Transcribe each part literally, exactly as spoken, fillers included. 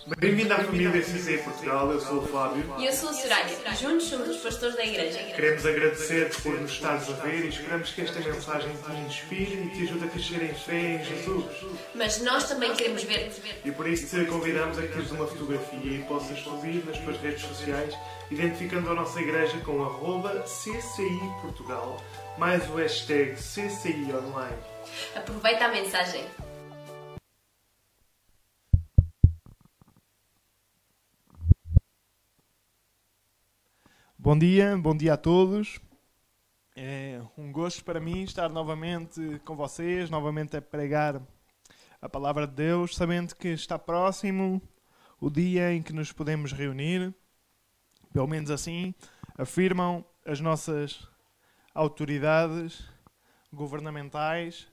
Bem-vindo à família C C Portugal, eu sou o Fábio. E eu sou a Soraya. Juntos somos os pastores da igreja. Queremos agradecer-te por nos estares a ver e esperamos que esta mensagem te inspire e te ajude a crescer em fé em Jesus. Mas nós também queremos ver-te. E por isso te convidamos a que tires uma fotografia e possas subir nas tuas redes sociais, identificando a nossa igreja com arroba C C I Portugal, mais o hashtag C C I Online. Aproveita a mensagem. Bom dia, bom dia a todos. É um gosto para mim estar novamente com vocês, novamente a pregar a palavra de Deus, sabendo que está próximo o dia em que nos podemos reunir. Pelo menos assim afirmam as nossas autoridades governamentais,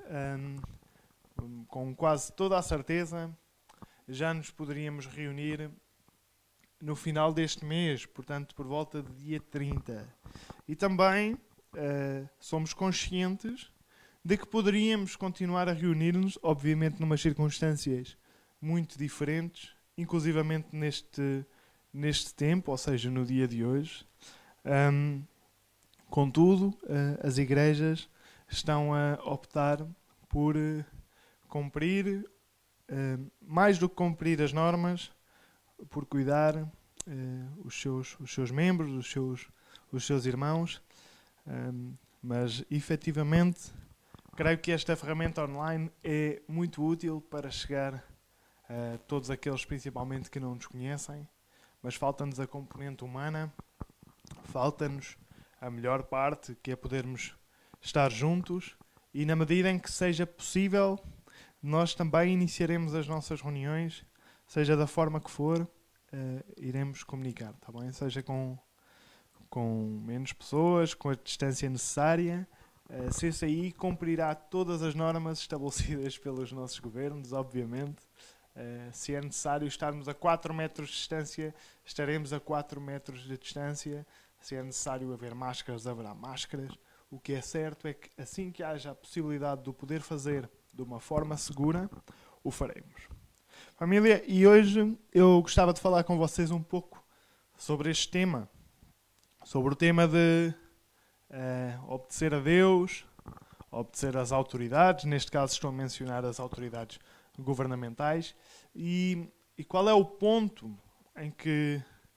hum, com quase toda a certeza já nos poderíamos reunir no final deste mês, portanto por volta do dia trinta. E também uh, somos conscientes de que poderíamos continuar a reunir-nos, obviamente numas circunstâncias muito diferentes, inclusivamente neste, neste tempo, ou seja, no dia de hoje. Um, contudo, uh, as igrejas estão a optar por uh, cumprir, uh, mais do que cumprir as normas, por cuidar uh, os, seus, os seus membros, os seus, os seus irmãos, um, mas efetivamente creio que esta ferramenta online é muito útil para chegar a todos aqueles principalmente que não nos conhecem, mas falta-nos a componente humana, falta-nos a melhor parte, que é podermos estar juntos, e na medida em que seja possível, nós também iniciaremos as nossas reuniões, seja da forma que for, uh, iremos comunicar, tá bem? Seja com, com menos pessoas, com a distância necessária. A C C I cumprirá todas as normas estabelecidas pelos nossos governos, obviamente. Uh, se é necessário estarmos a quatro metros de distância, estaremos a quatro metros de distância. Se é necessário haver máscaras, haverá máscaras. O que é certo é que assim que haja a possibilidade de o poder fazer de uma forma segura, o faremos. Família, e hoje eu gostava de falar com vocês um pouco sobre este tema, sobre o tema de uh, obedecer a Deus, obedecer às autoridades, neste caso estou a mencionar as autoridades governamentais, e, e qual é o ponto em que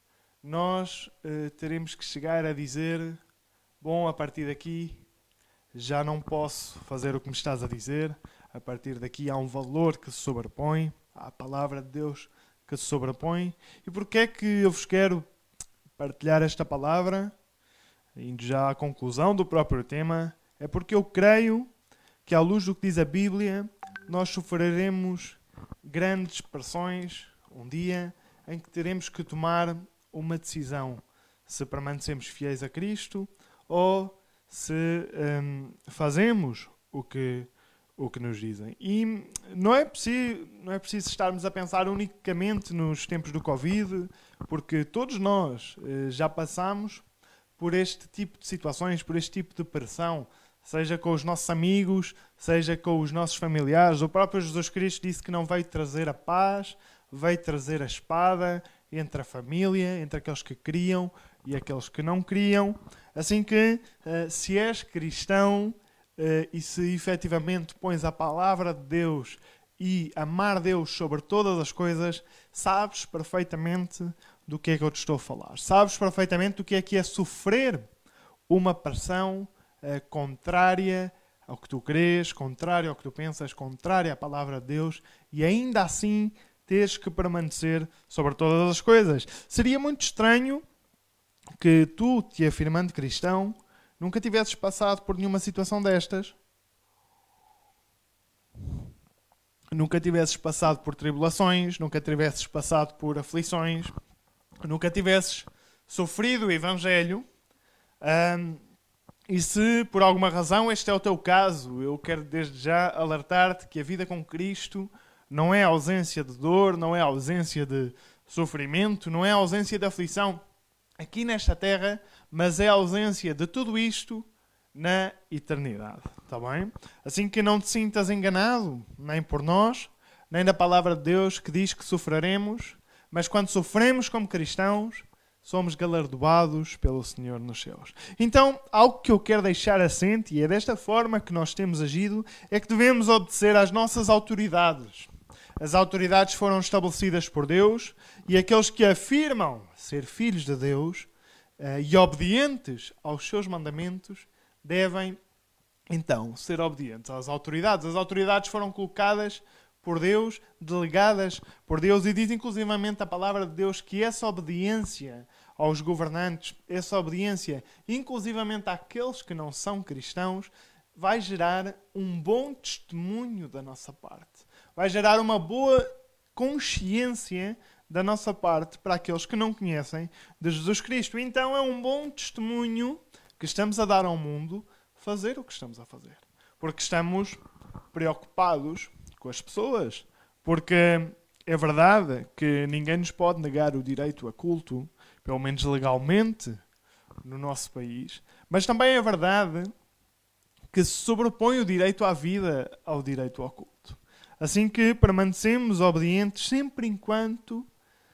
nós uh, teremos que chegar a dizer, bom, a partir daqui já não posso fazer o que me estás a dizer, a partir daqui há um valor que se sobrepõe, há a palavra de Deus que se sobrepõe. E porquê é que eu vos quero partilhar esta palavra, indo já à conclusão do próprio tema? É porque eu creio que, à luz do que diz a Bíblia, nós sofreremos grandes pressões um dia em que teremos que tomar uma decisão, se permanecemos fiéis a Cristo ou se hum, fazemos o que o que nos dizem. E não é preciso, não é preciso estarmos a pensar unicamente nos tempos do Covid, porque todos nós eh, já passamos por este tipo de situações, por este tipo de pressão, seja com os nossos amigos, seja com os nossos familiares. O próprio Jesus Cristo disse que não veio trazer a paz, veio trazer a espada entre a família, entre aqueles que criam e aqueles que não criam. Assim que, eh, se és cristão, Uh, e se efetivamente pões a palavra de Deus e amar Deus sobre todas as coisas, sabes perfeitamente do que é que eu te estou a falar. Sabes perfeitamente do que é que é sofrer uma pressão uh, contrária ao que tu crês, contrária ao que tu pensas, contrária à palavra de Deus, e ainda assim teres que permanecer sobre todas as coisas. Seria muito estranho que tu, te afirmando cristão, nunca tivesses passado por nenhuma situação destas. Nunca tivesses passado por tribulações, nunca tivesses passado por aflições, nunca tivesses sofrido o Evangelho. Um, e se por alguma razão este é o teu caso, eu quero desde já alertar-te que a vida com Cristo não é ausência de dor, não é ausência de sofrimento, não é ausência de aflição aqui nesta terra, mas é a ausência de tudo isto na eternidade, está bem? Assim que não te sintas enganado, nem por nós, nem da palavra de Deus que diz que sofreremos, mas quando sofremos como cristãos, somos galardoados pelo Senhor nos céus. Então, algo que eu quero deixar assente, e é desta forma que nós temos agido, é que devemos obedecer às nossas autoridades. As autoridades foram estabelecidas por Deus, e aqueles que afirmam ser filhos de Deus uh, e obedientes aos seus mandamentos devem, então, ser obedientes às autoridades. As autoridades foram colocadas por Deus, delegadas por Deus, e diz inclusivamente a palavra de Deus que essa obediência aos governantes, essa obediência inclusivamente àqueles que não são cristãos, vai gerar um bom testemunho da nossa parte. Vai gerar uma boa consciência da nossa parte para aqueles que não conhecem de Jesus Cristo. Então é um bom testemunho que estamos a dar ao mundo fazer o que estamos a fazer. Porque estamos preocupados com as pessoas. Porque é verdade que ninguém nos pode negar o direito a culto, pelo menos legalmente, no nosso país. Mas também é verdade que se sobrepõe o direito à vida ao direito ao culto. Assim que permanecemos obedientes sempre enquanto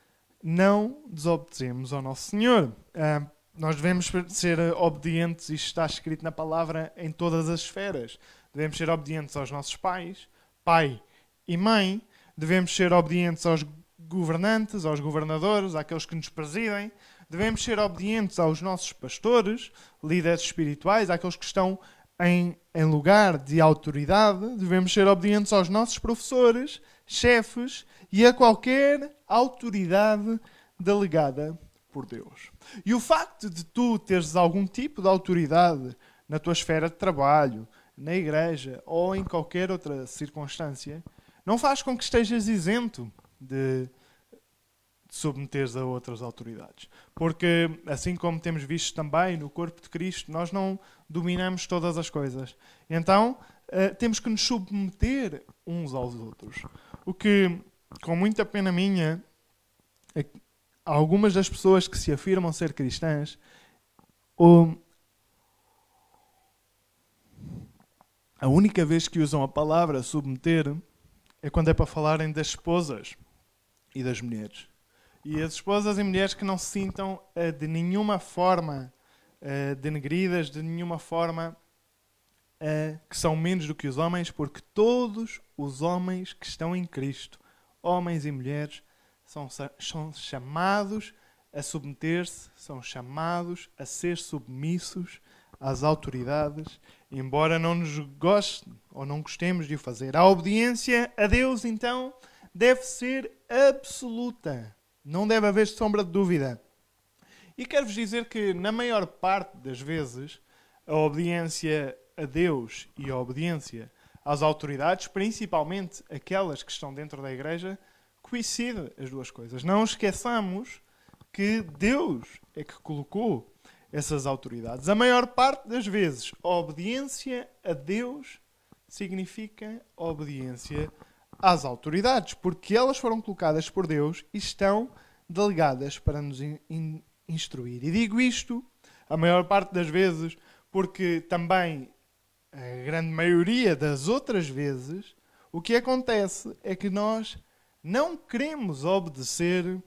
não desobedecemos ao nosso Senhor. Ah, nós devemos ser obedientes, isto está escrito na palavra, em todas as esferas. Devemos ser obedientes aos nossos pais, pai e mãe. Devemos ser obedientes aos governantes, aos governadores, àqueles que nos presidem. Devemos ser obedientes aos nossos pastores, líderes espirituais, àqueles que estão Em, em lugar de autoridade. Devemos ser obedientes aos nossos professores, chefes e a qualquer autoridade delegada por Deus. E o facto de tu teres algum tipo de autoridade na tua esfera de trabalho, na igreja ou em qualquer outra circunstância, não faz com que estejas isento de submeteres a outras autoridades. Porque, assim como temos visto também no corpo de Cristo, nós não dominamos todas as coisas. Então, uh, temos que nos submeter uns aos outros. O que, com muita pena minha, é que algumas das pessoas que se afirmam ser cristãs, ou a única vez que usam a palavra submeter é quando é para falarem das esposas e das mulheres. E as esposas e mulheres que não se sintam uh, de nenhuma forma uh, denegridas, de nenhuma forma uh, que são menos do que os homens, porque todos os homens que estão em Cristo, homens e mulheres, são, são chamados a submeter-se, são chamados a ser submissos às autoridades, embora não nos goste ou não gostemos de o fazer. A obediência a Deus, então, deve ser absoluta. Não deve haver sombra de dúvida. E quero-vos dizer que, na maior parte das vezes, a obediência a Deus e a obediência às autoridades, principalmente aquelas que estão dentro da igreja, coincidem as duas coisas. Não esqueçamos que Deus é que colocou essas autoridades. A maior parte das vezes, a obediência a Deus significa a obediência às autoridades, porque elas foram colocadas por Deus e estão delegadas para nos in- in- instruir. E digo isto, a maior parte das vezes, porque também a grande maioria das outras vezes, o que acontece é que nós não queremos obedecer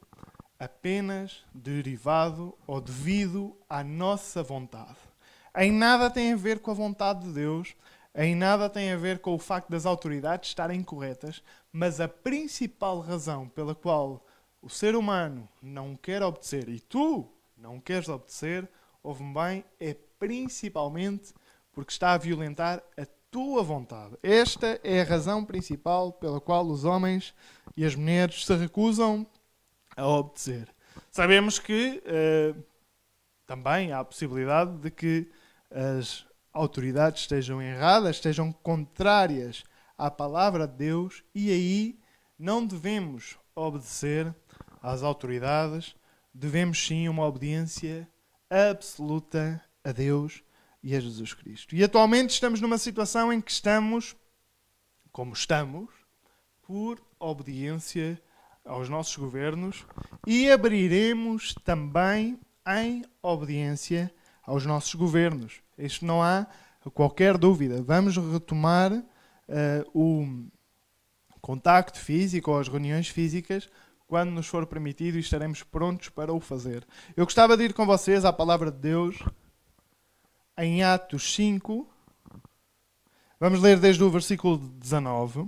apenas derivado ou devido à nossa vontade. Em nada tem a ver com a vontade de Deus, em nada tem a ver com o facto das autoridades estarem corretas, mas a principal razão pela qual o ser humano não quer obedecer e tu não queres obedecer, ouve-me bem, é principalmente porque está a violentar a tua vontade. Esta é a razão principal pela qual os homens e as mulheres se recusam a obedecer. Sabemos que uh, também há a possibilidade de que as autoridades estejam erradas, estejam contrárias à palavra de Deus, e aí não devemos obedecer às autoridades, devemos sim uma obediência absoluta a Deus e a Jesus Cristo. E atualmente estamos numa situação em que estamos, como estamos, por obediência aos nossos governos, e abriremos também em obediência aos nossos governos. Isto não há qualquer dúvida. Vamos retomar uh, o contacto físico ou as reuniões físicas quando nos for permitido, e estaremos prontos para o fazer. Eu gostava de ir com vocês à palavra de Deus em Atos cinco. Vamos ler desde o versículo dezanove.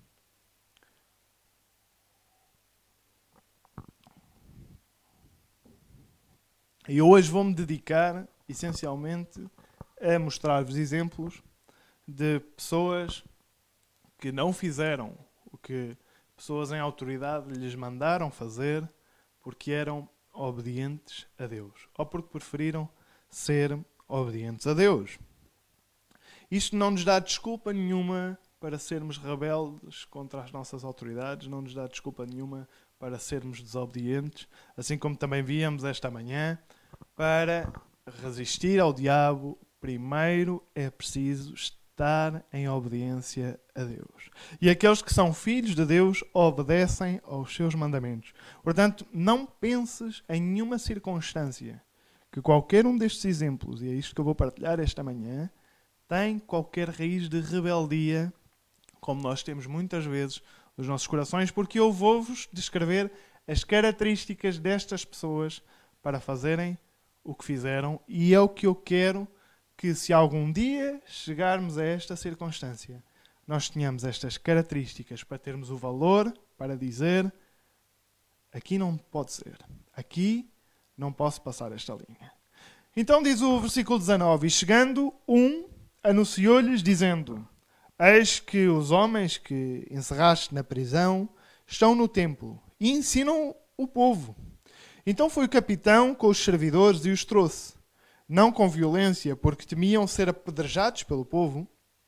E hoje vou-me dedicar, essencialmente, a mostrar-vos exemplos de pessoas que não fizeram o que pessoas em autoridade lhes mandaram fazer porque eram obedientes a Deus, ou porque preferiram ser obedientes a Deus. Isto não nos dá desculpa nenhuma para sermos rebeldes contra as nossas autoridades, não nos dá desculpa nenhuma para sermos desobedientes, assim como também víamos esta manhã. Para resistir ao diabo, primeiro é preciso estar em obediência a Deus. E aqueles que são filhos de Deus obedecem aos seus mandamentos. Portanto, não penses em nenhuma circunstância que qualquer um destes exemplos, e é isto que eu vou partilhar esta manhã, tem qualquer raiz de rebeldia, como nós temos muitas vezes nos nossos corações, porque eu vou-vos descrever as características destas pessoas para fazerem o que fizeram, e é o que eu quero que, se algum dia chegarmos a esta circunstância, nós tenhamos estas características para termos o valor para dizer: aqui não pode ser, aqui não posso passar esta linha. Então diz o versículo dezanove: e chegando um, anunciou-lhes dizendo: eis que os homens que encerraste na prisão estão no templo e ensinam o povo. Então foi o capitão com os servidores e os trouxe, não com violência, porque temiam ser apedrejados pelo povo.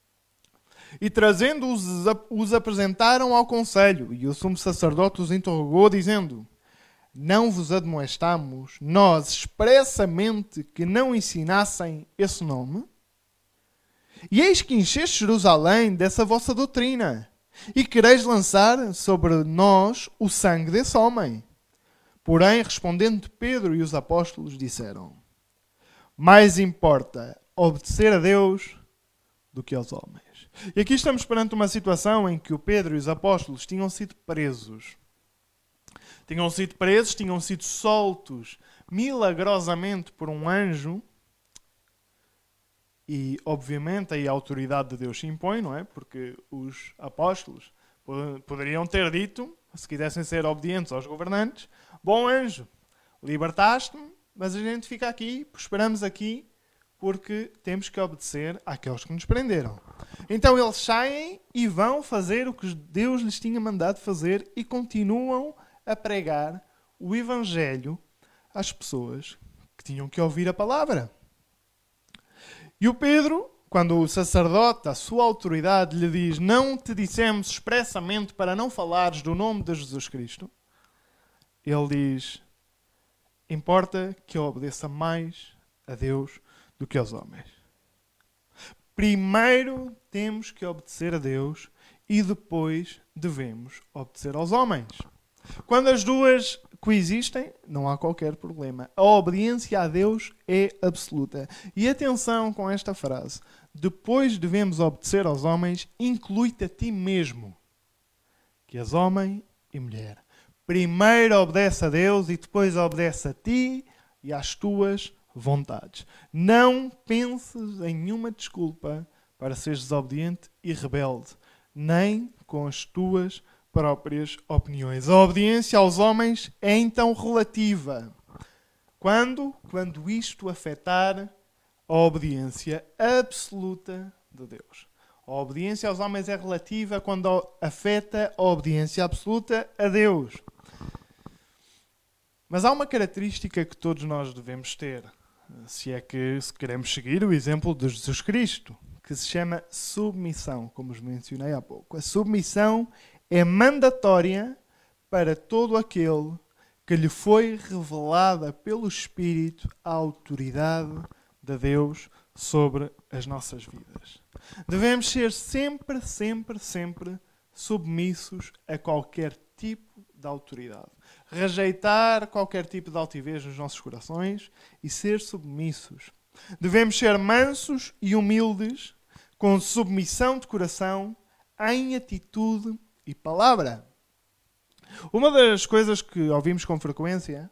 E trazendo-os, os apresentaram ao conselho, e o sumo sacerdote os interrogou, dizendo: não vos admoestamos nós expressamente que não ensinassem esse nome? E eis que encheste Jerusalém dessa vossa doutrina, e quereis lançar sobre nós o sangue desse homem. Porém, respondendo Pedro e os apóstolos, disseram: mais importa obedecer a Deus do que aos homens. E aqui estamos perante uma situação em que o Pedro e os apóstolos tinham sido presos. Tinham sido presos, tinham sido soltos milagrosamente por um anjo. E, obviamente, aí a autoridade de Deus se impõe, não é? Porque os apóstolos poderiam ter dito, se quisessem ser obedientes aos governantes: bom anjo, libertaste-me, mas a gente fica aqui, esperamos aqui, porque temos que obedecer àqueles que nos prenderam. Então eles saem e vão fazer o que Deus lhes tinha mandado fazer e continuam a pregar o Evangelho às pessoas que tinham que ouvir a palavra. E o Pedro, quando o sacerdote, a sua autoridade, lhe diz: não te dissemos expressamente para não falares do nome de Jesus Cristo, ele diz: importa que eu obedeça mais a Deus do que aos homens. Primeiro temos que obedecer a Deus e depois devemos obedecer aos homens. Quando as duas coexistem, não há qualquer problema. A obediência a Deus é absoluta. E atenção com esta frase: depois devemos obedecer aos homens, inclui-te a ti mesmo, que és homem e mulher. Primeiro obedece a Deus e depois obedece a ti e às tuas vontades. Não penses em nenhuma desculpa para seres desobediente e rebelde, nem com as tuas próprias opiniões. A obediência aos homens é então relativa. Quando? Quando isto afetar a obediência absoluta de Deus. A obediência aos homens é relativa quando afeta a obediência absoluta a Deus. Mas há uma característica que todos nós devemos ter, se é que se queremos seguir o exemplo de Jesus Cristo, que se chama submissão, como os mencionei há pouco. A submissão é mandatória para todo aquele que lhe foi revelada pelo Espírito a autoridade de Deus sobre as nossas vidas. Devemos ser sempre, sempre, sempre submissos a qualquer tipo de autoridade. Rejeitar qualquer tipo de altivez nos nossos corações e ser submissos. Devemos ser mansos e humildes, com submissão de coração, em atitude e palavra. Uma das coisas que ouvimos com frequência,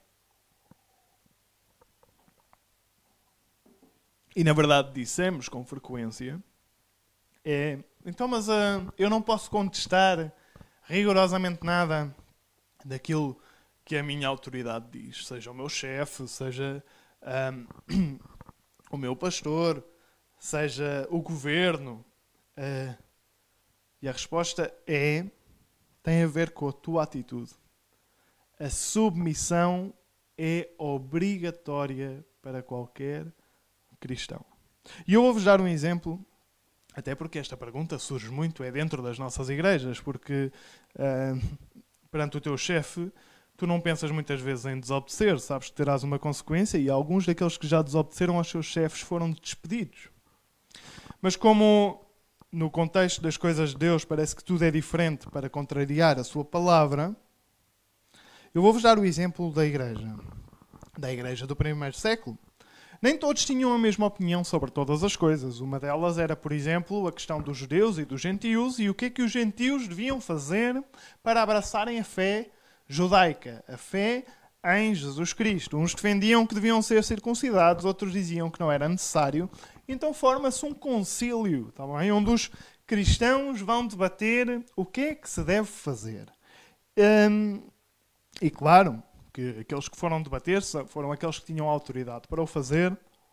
e na verdade dissemos com frequência, é: então, mas uh, eu não posso contestar rigorosamente nada daquilo que a minha autoridade diz, seja o meu chefe, seja um, o meu pastor, seja o governo. Uh, e a resposta é, tem a ver com a tua atitude. A submissão é obrigatória para qualquer cristão. E eu vou-vos dar um exemplo, até porque esta pergunta surge muito, é dentro das nossas igrejas, porque uh, perante o teu chefe, tu não pensas muitas vezes em desobedecer, sabes que terás uma consequência, e alguns daqueles que já desobedeceram aos seus chefes foram despedidos. Mas como no contexto das coisas de Deus parece que tudo é diferente para contrariar a sua palavra, eu vou-vos dar o exemplo da igreja, da igreja do primeiro século. Nem todos tinham a mesma opinião sobre todas as coisas. Uma delas era, por exemplo, a questão dos judeus e dos gentios e o que é que os gentios deviam fazer para abraçarem a fé judaica, a fé em Jesus Cristo. Uns defendiam que deviam ser circuncidados, outros diziam que não era necessário. Então forma-se um concílio, tá bem? Onde os cristãos vão debater o que é que se deve fazer. Hum, e claro que aqueles que foram debater foram aqueles que tinham autoridade para o fazer,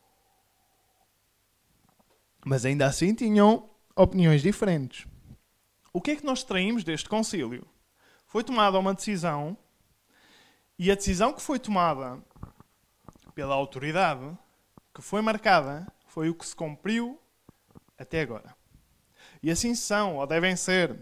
mas ainda assim tinham opiniões diferentes. O que é que nós extraímos deste concílio? Foi tomada uma decisão, e a decisão que foi tomada pela autoridade, que foi marcada, foi o que se cumpriu até agora. E assim são, ou devem ser,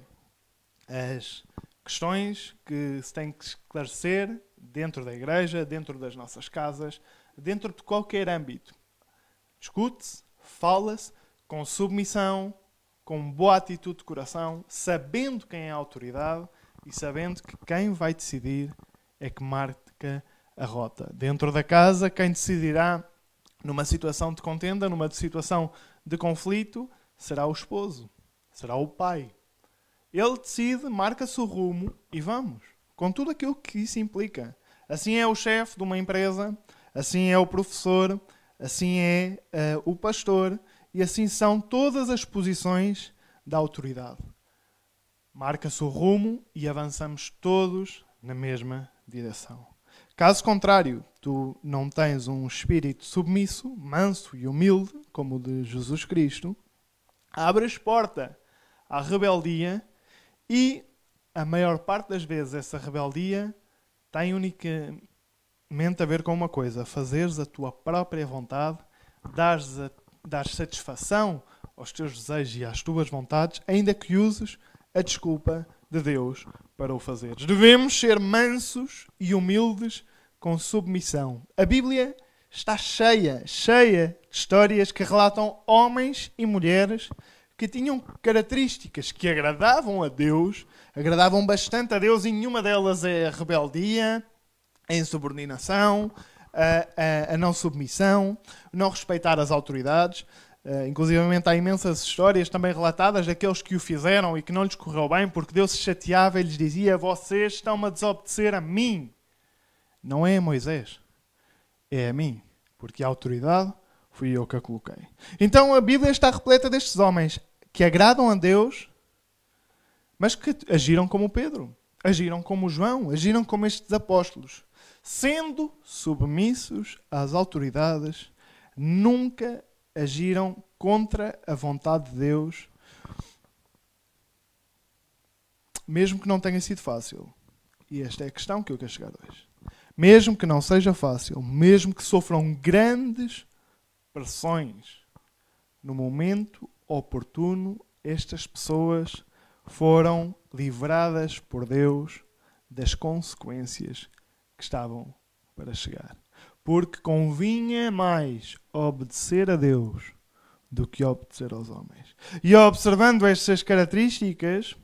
as questões que se têm que esclarecer dentro da igreja, dentro das nossas casas, dentro de qualquer âmbito. Discute-se, fala-se, com submissão, com boa atitude de coração, sabendo quem é a autoridade e sabendo que quem vai decidir é que marca a rota. Dentro da casa, quem decidirá numa situação de contenda, numa situação de conflito, será o esposo, será o pai. Ele decide, marca-se o rumo e vamos, com tudo aquilo que isso implica. Assim é o chefe de uma empresa, assim é o professor, assim é uh, o pastor, e assim são todas as posições da autoridade. Marca-se o rumo e avançamos todos na mesma direção. Caso contrário, tu não tens um espírito submisso, manso e humilde, como o de Jesus Cristo, abres porta à rebeldia e, a maior parte das vezes, essa rebeldia tem unicamente a ver com uma coisa: fazeres a tua própria vontade, dares, a, dares satisfação aos teus desejos e às tuas vontades, ainda que uses a desculpa de Deus para o fazeres. Devemos ser mansos e humildes com submissão. A Bíblia está cheia, cheia de histórias que relatam homens e mulheres que tinham características que agradavam a Deus, agradavam bastante a Deus, e nenhuma delas é a rebeldia, a insubordinação, a, a, a não submissão, não respeitar as autoridades. Uh, inclusivamente há imensas histórias também relatadas daqueles que o fizeram e que não lhes correu bem, porque Deus se chateava e lhes dizia: vocês estão-me a desobedecer a mim. Não é a Moisés, é a mim, porque a autoridade fui eu que a coloquei. Então a Bíblia está repleta destes homens que agradam a Deus, mas que agiram como Pedro, agiram como João, agiram como estes apóstolos, sendo submissos às autoridades, nunca agiram contra a vontade de Deus, mesmo que não tenha sido fácil. E esta é a questão que eu quero chegar hoje. Mesmo que não seja fácil, mesmo que sofram grandes pressões, no momento oportuno, estas pessoas foram livradas por Deus das consequências que estavam para chegar. Porque convinha mais obedecer a Deus do que obedecer aos homens. E observando estas características,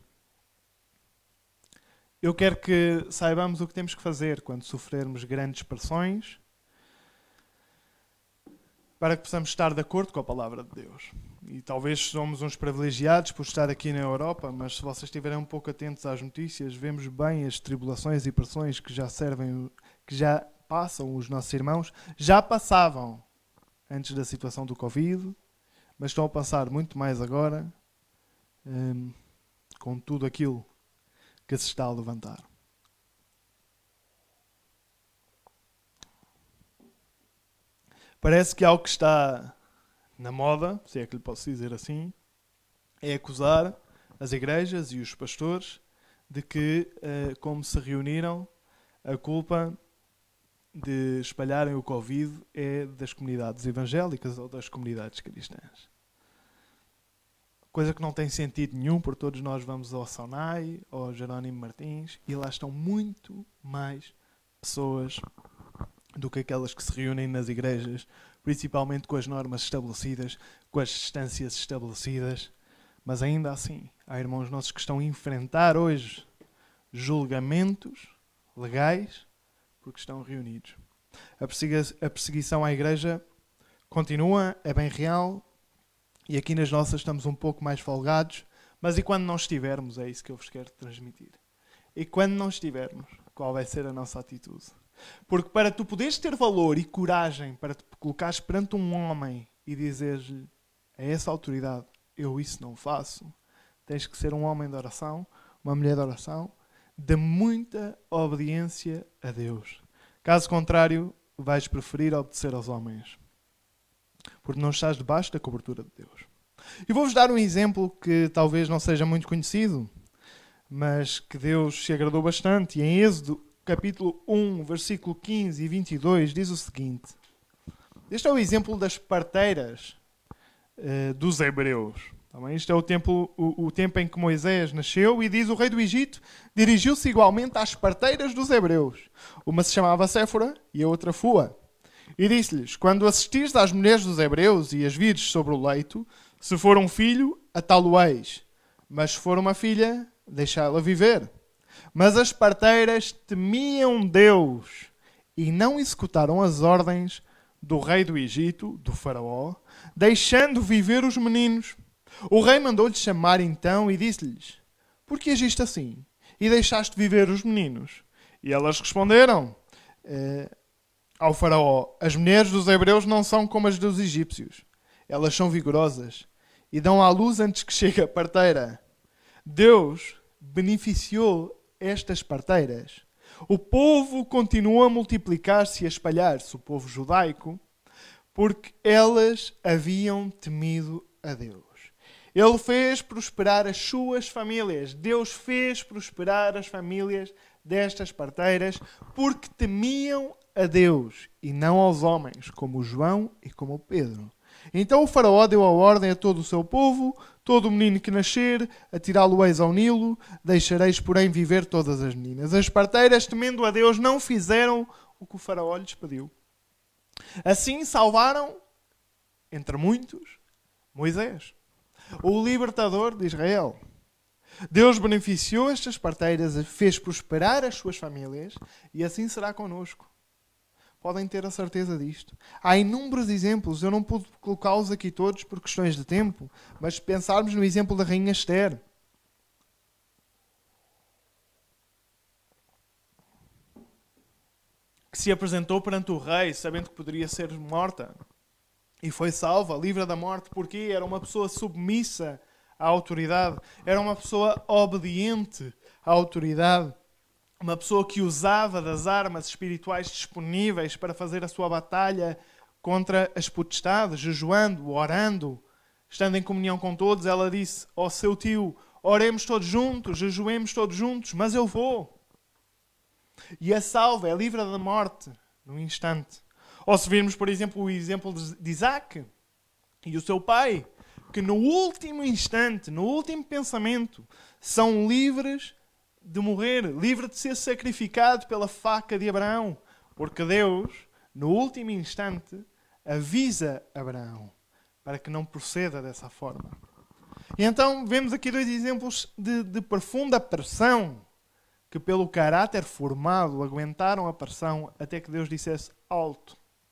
eu quero que saibamos o que temos que fazer quando sofrermos grandes pressões, para que possamos estar de acordo com a palavra de Deus. e talvez somos uns privilegiados por estar aqui na Europa, mas se vocês estiverem um pouco atentos às notícias, vemos bem as tribulações e pressões que já servem, que já passam os nossos irmãos, já passavam antes da situação do Covid, mas estão a passar muito mais agora, hum, com tudo aquilo que se está a levantar. Parece que algo que está na moda, se é que lhe posso dizer assim, é acusar as igrejas e os pastores de que, como se reuniram, a culpa de espalharem o Covid é das comunidades evangélicas ou das comunidades cristãs. Coisa que não tem sentido nenhum, porque todos nós vamos ao Sonai, ao Jerónimo Martins, e lá estão muito mais pessoas do que aquelas que se reúnem nas igrejas, principalmente com as normas estabelecidas, com as distâncias estabelecidas. Mas ainda assim, há irmãos nossos que estão a enfrentar hoje julgamentos legais porque estão reunidos. A persegui- a perseguição à igreja continua, é bem real, e aqui nas nossas estamos um pouco mais folgados, mas e quando não estivermos? É isso que eu vos quero transmitir. E quando não estivermos, qual vai ser a nossa atitude? Porque para tu poderes ter valor e coragem para te colocares perante um homem e dizeres-lhe a essa autoridade, eu isso não faço, tens que ser um homem de oração, uma mulher de oração, de muita obediência a Deus. Caso contrário, vais preferir obedecer aos homens, porque não estás debaixo da cobertura de Deus. E vou-vos dar um exemplo que talvez não seja muito conhecido, mas que Deus se agradou bastante. E em Êxodo, capítulo um, versículo quinze e vinte e dois, diz o seguinte. Este é o exemplo das parteiras uh, dos hebreus. Também este é o tempo, o, o tempo em que Moisés nasceu, e diz: o rei do Egito dirigiu-se igualmente às parteiras dos hebreus. Uma se chamava Séfora e a outra Fua. E disse-lhes: quando assistires às mulheres dos hebreus e as vires sobre o leito, se for um filho, atá-lo-eis, mas se for uma filha, deixá-la viver. Mas as parteiras temiam Deus e não executaram as ordens do rei do Egito, do faraó, deixando viver os meninos. O rei mandou-lhes chamar então e disse-lhes: por que agiste assim e deixaste viver os meninos? E elas responderam eh, ao faraó: as mulheres dos hebreus não são como as dos egípcios. Elas são vigorosas e dão à luz antes que chegue a parteira. Deus beneficiou estas parteiras. O povo continuou a multiplicar-se e a espalhar-se, o povo judaico, porque elas haviam temido a Deus. Ele fez prosperar as suas famílias. Deus fez prosperar as famílias destas parteiras porque temiam a Deus e não aos homens, como João e como Pedro. Então o faraó deu a ordem a todo o seu povo: todo o menino que nascer, atirá-lo-eis ao Nilo, deixareis, porém, viver todas as meninas. As parteiras, temendo a Deus, não fizeram o que o faraó lhes pediu. Assim salvaram, entre muitos, Moisés, o libertador de Israel. Deus beneficiou estas parteiras, fez prosperar as suas famílias, e assim será connosco. Podem ter a certeza disto. Há inúmeros exemplos, eu não pude colocá-los aqui todos por questões de tempo, mas se pensarmos no exemplo da rainha Esther. Que se apresentou perante o rei, sabendo que poderia ser morta. E foi salva, livre da morte, porque era uma pessoa submissa à autoridade. Era uma pessoa obediente à autoridade. Uma pessoa que usava das armas espirituais disponíveis para fazer a sua batalha contra as potestades, jejuando, orando, estando em comunhão com todos. Ela disse ao seu tio: oremos todos juntos, jejuemos todos juntos, mas eu vou. E a salva, é livre da morte num instante. Ou se virmos, por exemplo, o exemplo de Isaac e o seu pai, que no último instante, no último pensamento, são livres de morrer, livre de ser sacrificado pela faca de Abraão, porque Deus, no último instante, avisa Abraão para que não proceda dessa forma. E então vemos aqui dois exemplos de, de profunda pressão, que pelo caráter formado aguentaram a pressão até que Deus dissesse alto.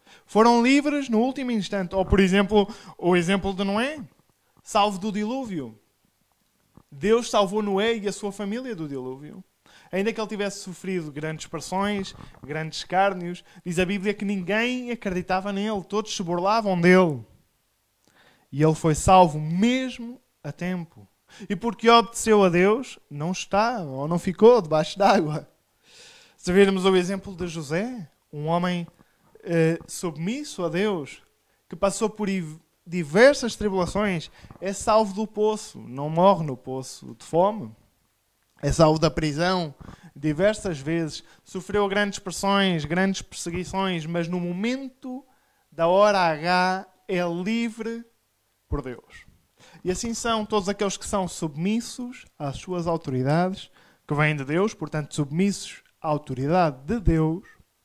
Foram livres no último instante. Ou, por exemplo, o exemplo de Noé, salvo do dilúvio. Deus salvou Noé e a sua família do dilúvio. Ainda que ele tivesse sofrido grandes pressões, grandes escárnios, diz a Bíblia que ninguém acreditava nele, todos se burlavam dele. E ele foi salvo mesmo a tempo. E porque obedeceu a Deus, não está ou não ficou debaixo d'água. Se virmos o exemplo de José, um homem eh, submisso a Deus, que passou por diversas tribulações, é salvo do poço, não morre no poço de fome. É salvo da prisão diversas vezes, sofreu grandes pressões, grandes perseguições, mas no momento da hora H é livre por Deus. E assim são todos aqueles que são submissos às suas autoridades, que vêm de Deus, portanto submissos à autoridade de Deus,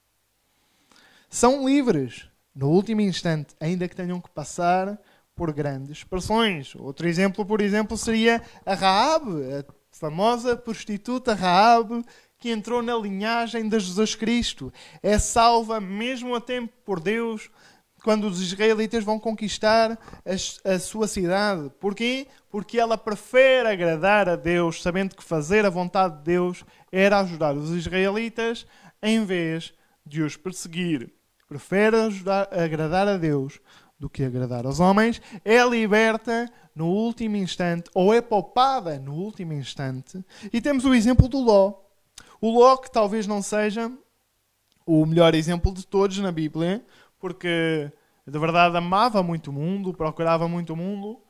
são livres no último instante, ainda que tenham que passar por grandes pressões. Outro exemplo, por exemplo, seria a Raabe, a famosa prostituta Raabe, que entrou na linhagem de Jesus Cristo. É salva mesmo a tempo por Deus, quando os israelitas vão conquistar a, a sua cidade. Porquê? Porque ela prefere agradar a Deus, sabendo que fazer a vontade de Deus era ajudar os israelitas em vez de os perseguir. Prefere ajudar, agradar a Deus do que agradar aos homens. É liberta no último instante, ou é poupada no último instante. E temos o exemplo do Ló. O Ló, que talvez não seja o melhor exemplo de todos na Bíblia, porque de verdade amava muito o mundo, procurava muito o mundo,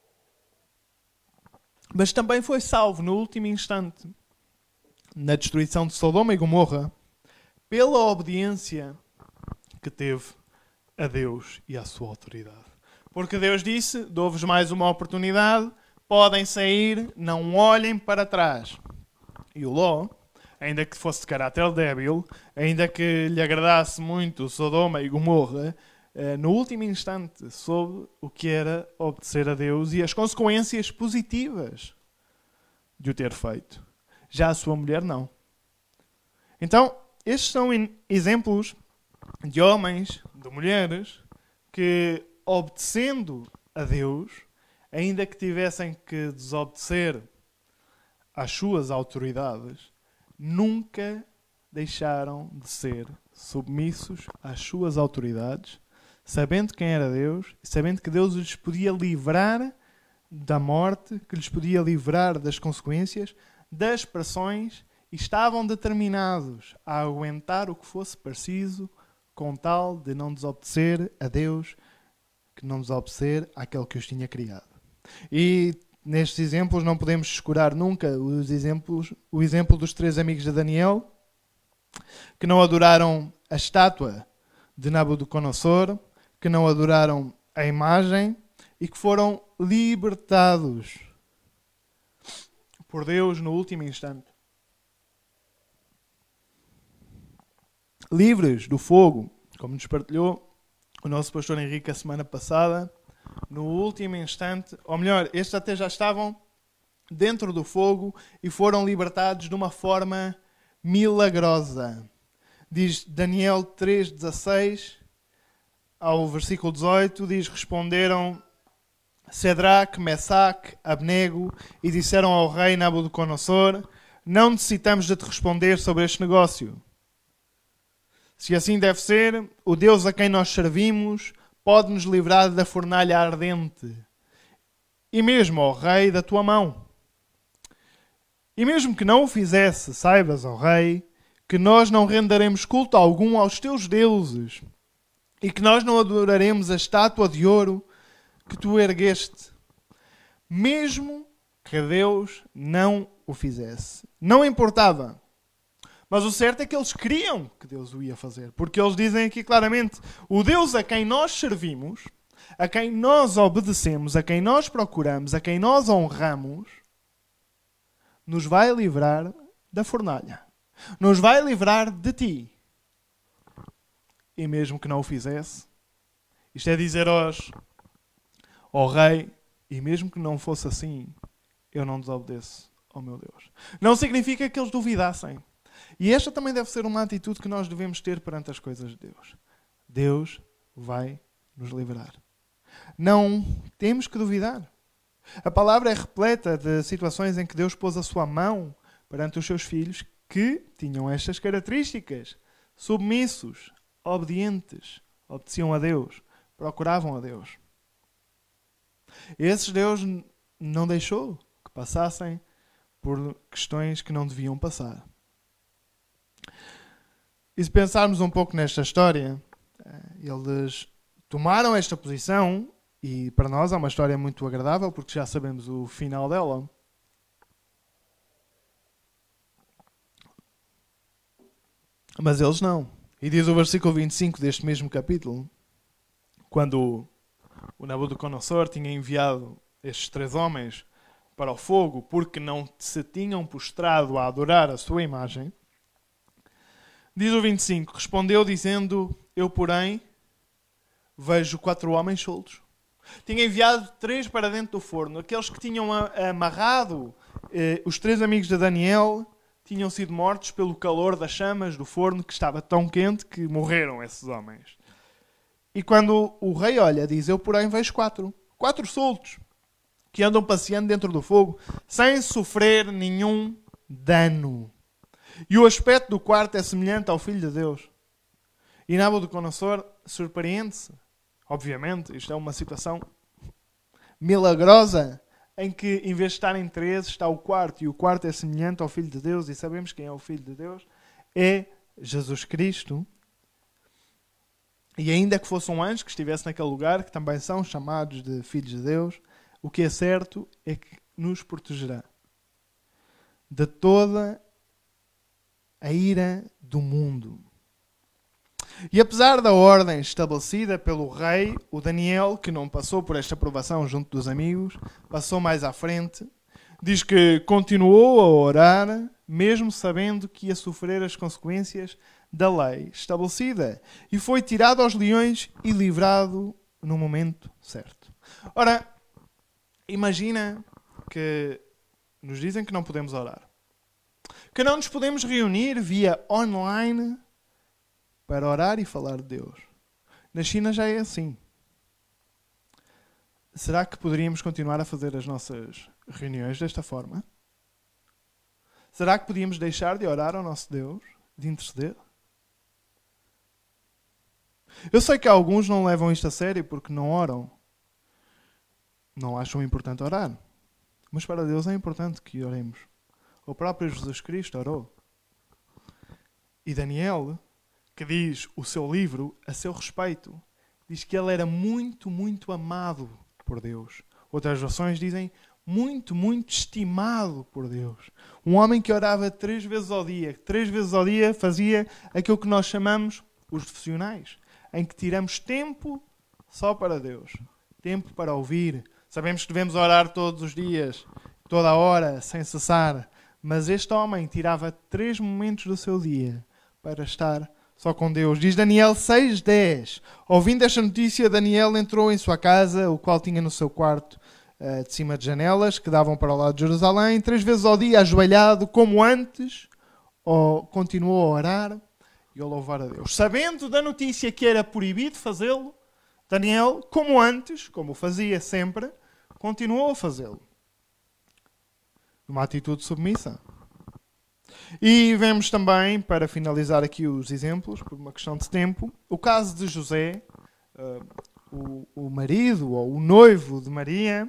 mas também foi salvo no último instante, na destruição de Sodoma e Gomorra, pela obediência que teve a Deus e à sua autoridade. Porque Deus disse, dou-vos mais uma oportunidade, podem sair, não olhem para trás. E o Ló, ainda que fosse de caráter débil, ainda que lhe agradasse muito Sodoma e Gomorra, no último instante soube o que era obedecer a Deus e as consequências positivas de o ter feito. Já a sua mulher não. Então, estes são exemplos de homens, de mulheres, que obedecendo a Deus, ainda que tivessem que desobedecer às suas autoridades, nunca deixaram de ser submissos às suas autoridades, sabendo quem era Deus, sabendo que Deus lhes podia livrar da morte, que lhes podia livrar das consequências, das pressões, e estavam determinados a aguentar o que fosse preciso, com tal de não desobedecer a Deus, que não desobedecer àquele que os tinha criado. E nestes exemplos não podemos escurar nunca os exemplos, o exemplo dos três amigos de Daniel, que não adoraram a estátua de Nabucodonosor, que não adoraram a imagem e que foram libertados por Deus no último instante. Livres do fogo, como nos partilhou o nosso pastor Henrique a semana passada, no último instante, ou melhor, estes até já estavam dentro do fogo e foram libertados de uma forma milagrosa. Diz Daniel três, dezasseis ao versículo dezoito, diz, responderam Cedraque, Mesaque, Abnego e disseram ao rei Nabucodonosor, não necessitamos de te responder sobre este negócio. Se assim deve ser, o Deus a quem nós servimos pode nos livrar da fornalha ardente e mesmo, ó rei, da tua mão. E mesmo que não o fizesse, saibas, ó rei, que nós não renderemos culto algum aos teus deuses e que nós não adoraremos a estátua de ouro que tu ergueste, mesmo que Deus não o fizesse. Não importava. Mas o certo é que eles queriam que Deus o ia fazer. Porque eles dizem aqui claramente, o Deus a quem nós servimos, a quem nós obedecemos, a quem nós procuramos, a quem nós honramos, nos vai livrar da fornalha. Nos vai livrar de ti. E mesmo que não o fizesse, isto é dizer aos, ao rei, e mesmo que não fosse assim, eu não desobedeço ao meu Deus. Não significa que eles duvidassem. E esta também deve ser uma atitude que nós devemos ter perante as coisas de Deus. Deus vai nos livrar. Não temos que duvidar. A palavra é repleta de situações em que Deus pôs a sua mão perante os seus filhos que tinham estas características. Submissos, obedientes, obedeciam a Deus, procuravam a Deus. Esses Deus não deixou que passassem por questões que não deviam passar. E se pensarmos um pouco nesta história, eles tomaram esta posição e para nós é uma história muito agradável porque já sabemos o final dela. Mas eles não. E diz o versículo vinte e cinco deste mesmo capítulo, quando o Nabucodonosor tinha enviado estes três homens para o fogo porque não se tinham prostrado a adorar a sua imagem, diz o vinte e cinco, respondeu dizendo, eu porém vejo quatro homens soltos. Tinha enviado três para dentro do forno. Aqueles que tinham amarrado eh, os três amigos de Daniel tinham sido mortos pelo calor das chamas do forno que estava tão quente que morreram esses homens. E quando o rei olha, diz, eu porém vejo quatro. Quatro soltos que andam passeando dentro do fogo sem sofrer nenhum dano. E o aspecto do quarto é semelhante ao Filho de Deus. E Nabucodonosor surpreende-se. Obviamente, isto é uma situação milagrosa em que, em vez de estarem três, está o quarto. E o quarto é semelhante ao Filho de Deus. E sabemos quem é o Filho de Deus. É Jesus Cristo. E ainda que fosse um anjo que estivesse naquele lugar, que também são chamados de filhos de Deus, o que é certo é que nos protegerá de toda a ira do mundo. E apesar da ordem estabelecida pelo rei, o Daniel, que não passou por esta provação junto dos amigos, passou mais à frente, diz que continuou a orar, mesmo sabendo que ia sofrer as consequências da lei estabelecida, e foi tirado aos leões e livrado no momento certo. Ora, imagina que nos dizem que não podemos orar, que não nos podemos reunir via online para orar e falar de Deus. Na China já é assim. Será que poderíamos continuar a fazer as nossas reuniões desta forma? Será que podíamos deixar de orar ao nosso Deus, de interceder? Eu sei que alguns não levam isto a sério porque não oram. Não acham importante orar. Mas para Deus é importante que oremos. O próprio Jesus Cristo orou. E Daniel, que diz o seu livro a seu respeito, diz que ele era muito, muito amado por Deus. Outras versões dizem muito, muito estimado por Deus. Um homem que orava três vezes ao dia. Três vezes ao dia fazia aquilo que nós chamamos os devocionais, em que tiramos tempo só para Deus. Tempo para ouvir. Sabemos que devemos orar todos os dias, toda a hora, sem cessar. Mas este homem tirava três momentos do seu dia para estar só com Deus. Diz Daniel seis, dez. Ouvindo esta notícia, Daniel entrou em sua casa, o qual tinha no seu quarto uh, de cima de janelas, que davam para o lado de Jerusalém. Três vezes ao dia, ajoelhado, como antes, ou continuou a orar e a louvar a Deus. Sabendo da notícia que era proibido fazê-lo, Daniel, como antes, como fazia sempre, continuou a fazê-lo. Uma atitude submissa. E vemos também, para finalizar aqui os exemplos, por uma questão de tempo, o caso de José, uh, o, o marido ou o noivo de Maria,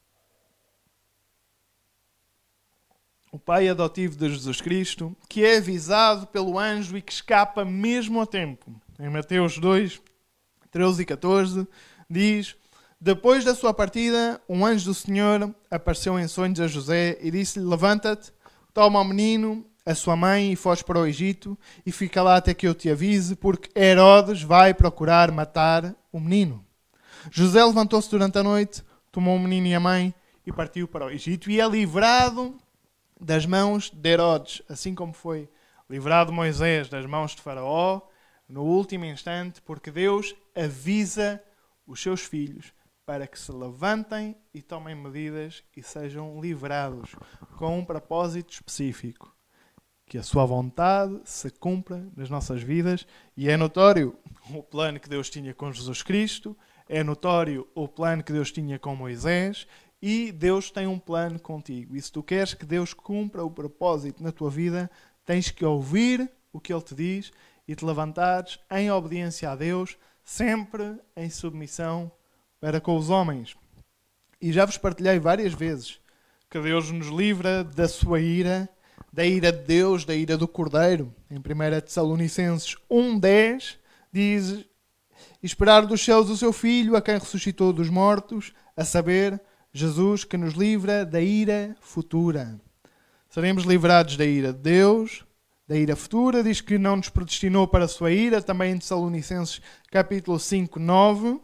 o pai adotivo de Jesus Cristo, que é avisado pelo anjo e que escapa mesmo a tempo. Em Mateus dois, treze e catorze, diz: depois da sua partida, um anjo do Senhor apareceu em sonhos a José e disse-lhe: levanta-te, toma o menino, a sua mãe, e foge para o Egito, e fica lá até que eu te avise, porque Herodes vai procurar matar o menino. José levantou-se durante a noite, tomou o menino e a mãe e partiu para o Egito, e é livrado das mãos de Herodes, assim como foi livrado Moisés das mãos de Faraó, no último instante, porque Deus avisa os seus filhos para que se levantem e tomem medidas e sejam livrados com um propósito específico. Que a sua vontade se cumpra nas nossas vidas. E é notório o plano que Deus tinha com Jesus Cristo, é notório o plano que Deus tinha com Moisés, e Deus tem um plano contigo. E se tu queres que Deus cumpra o propósito na tua vida, tens que ouvir o que Ele te diz e te levantares em obediência a Deus, sempre em submissão para com os homens. E já vos partilhei várias vezes que Deus nos livra da sua ira, da ira de Deus, da ira do Cordeiro. Em primeira Tessalonicenses um, dez, diz: esperar dos céus o seu Filho, a quem ressuscitou dos mortos, a saber, Jesus, que nos livra da ira futura. Seremos livrados da ira de Deus, da ira futura. Diz que não nos predestinou para a sua ira, também em Tessalonicenses capítulo cinco, nove.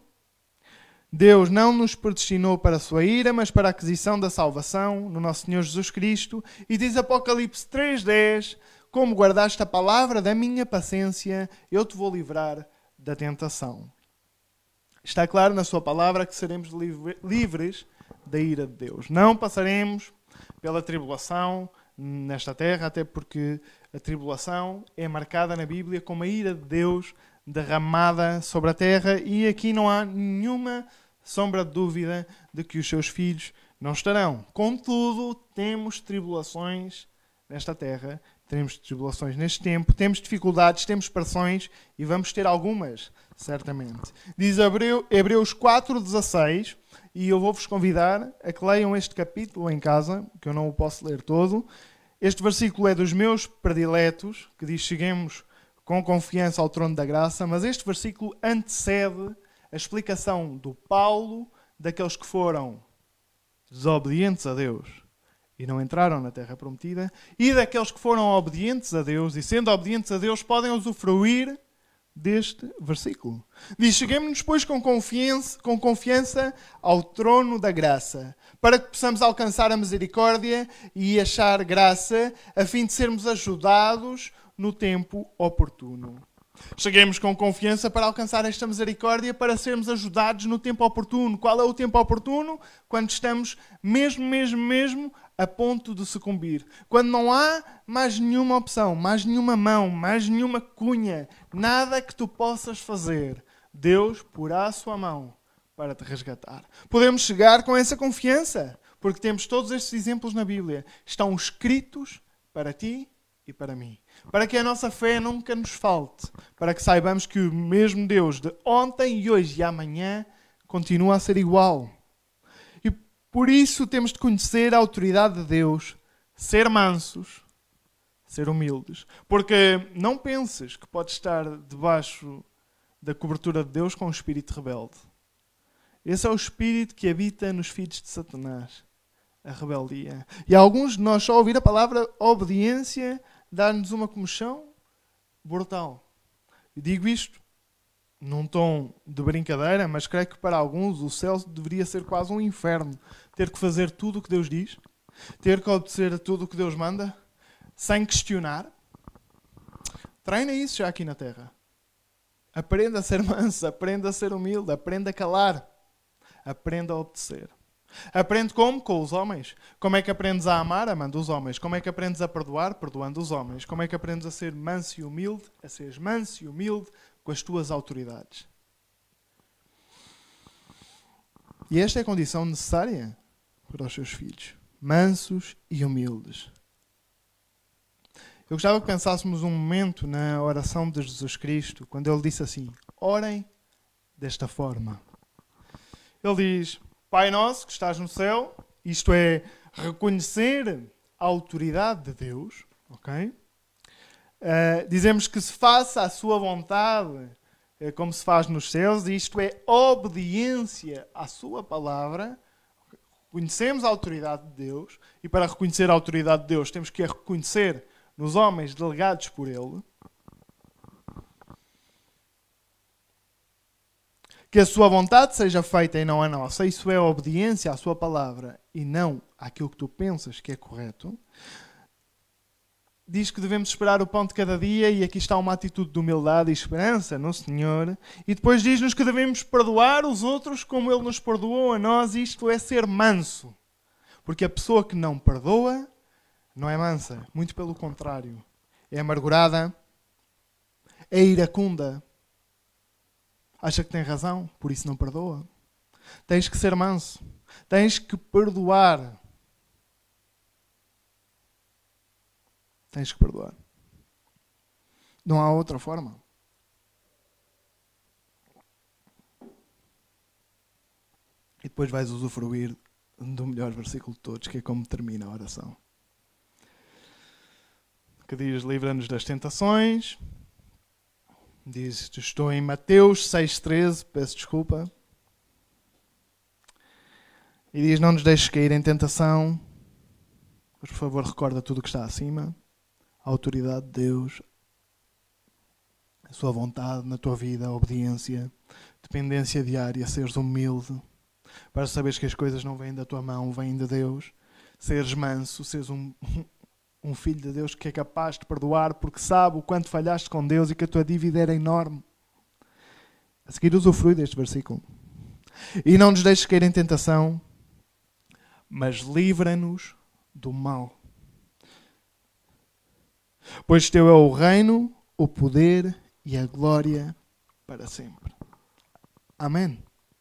Deus não nos predestinou para a sua ira, mas para a aquisição da salvação no nosso Senhor Jesus Cristo. E diz Apocalipse três, dez, como guardaste a palavra da minha paciência, eu te vou livrar da tentação. Está claro na sua palavra que seremos livres da ira de Deus. Não passaremos pela tribulação nesta terra, até porque a tribulação é marcada na Bíblia como a ira de Deus derramada sobre a terra, e aqui não há nenhuma sombra de dúvida de que os seus filhos não estarão. Contudo, temos tribulações nesta terra, temos tribulações neste tempo, temos dificuldades, temos pressões, e vamos ter algumas, certamente. Diz Hebreus quatro, dezasseis, e eu vou-vos convidar a que leiam este capítulo em casa, que eu não o posso ler todo. Este versículo é dos meus prediletos, que diz: cheguemos com confiança ao trono da graça, mas este versículo antecede a explicação do Paulo daqueles que foram desobedientes a Deus e não entraram na terra prometida, e daqueles que foram obedientes a Deus e, sendo obedientes a Deus, podem usufruir deste versículo. Diz: cheguemos-nos, pois, com confiança, com confiança ao trono da graça, para que possamos alcançar a misericórdia e achar graça, a fim de sermos ajudados no tempo oportuno. Cheguemos com confiança para alcançar esta misericórdia, para sermos ajudados no tempo oportuno. Qual é o tempo oportuno? Quando estamos mesmo, mesmo, mesmo a ponto de sucumbir. Quando não há mais nenhuma opção, mais nenhuma mão, mais nenhuma cunha, nada que tu possas fazer. Deus porá a sua mão para te resgatar. Podemos chegar com essa confiança, porque temos todos estes exemplos na Bíblia. Estão escritos para ti e para mim. Para que a nossa fé nunca nos falte. Para que saibamos que o mesmo Deus de ontem e hoje e amanhã continua a ser igual. E por isso temos de conhecer a autoridade de Deus, ser mansos, ser humildes. Porque não penses que podes estar debaixo da cobertura de Deus com um espírito rebelde. Esse é o espírito que habita nos filhos de Satanás. A rebeldia. E alguns de nós, só ouvir a palavra obediência, dá-nos uma comichão brutal. E digo isto num tom de brincadeira, mas creio que para alguns o céu deveria ser quase um inferno. Ter que fazer tudo o que Deus diz, ter que obedecer a tudo o que Deus manda, sem questionar. Treina isso já aqui na terra. Aprenda a ser manso, aprenda a ser humilde, aprenda a calar, aprenda a obedecer. Aprende como? Com os homens. Como é que aprendes a amar? Amando os homens. Como é que aprendes a perdoar? Perdoando os homens. Como é que aprendes a ser manso e humilde? A seres manso e humilde com as tuas autoridades. E esta é a condição necessária para os seus filhos. Mansos e humildes. Eu gostava que pensássemos um momento na oração de Jesus Cristo, quando ele disse assim: orem desta forma. Ele diz: Pai nosso que estás no céu, isto é, reconhecer a autoridade de Deus, ok? Uh, dizemos que se faça a sua vontade uh, como se faz nos céus, e isto é obediência à sua palavra. Reconhecemos a autoridade de Deus, e para reconhecer a autoridade de Deus temos que a reconhecer nos homens delegados por Ele. Que a sua vontade seja feita e não a nossa. Isso é obediência à sua palavra e não àquilo que tu pensas que é correto. Diz que devemos esperar o pão de cada dia, e aqui está uma atitude de humildade e esperança no Senhor. E depois diz-nos que devemos perdoar os outros como Ele nos perdoou a nós. Isto é ser manso. Porque a pessoa que não perdoa não é mansa. Muito pelo contrário. É amargurada, é iracunda, Acha que tem razão, por isso não perdoa. Tens que ser manso. Tens que perdoar. Tens que perdoar. Não há outra forma. E depois vais usufruir do melhor versículo de todos, que é como termina a oração. Que diz, livra-nos das tentações. Diz, estou em Mateus seis treze, peço desculpa. E diz, não nos deixes cair em tentação. Mas, por favor, recorda tudo o que está acima. A autoridade de Deus. A sua vontade na tua vida, a obediência. Dependência diária, seres humilde. Para saberes que as coisas não vêm da tua mão, vêm de Deus. Seres manso, seres um, um filho de Deus que é capaz de perdoar porque sabe o quanto falhaste com Deus e que a tua dívida era enorme. A seguir usufrui deste versículo. E não nos deixes cair em tentação, mas livra-nos do mal. Pois teu é o reino, o poder e a glória para sempre. Amém.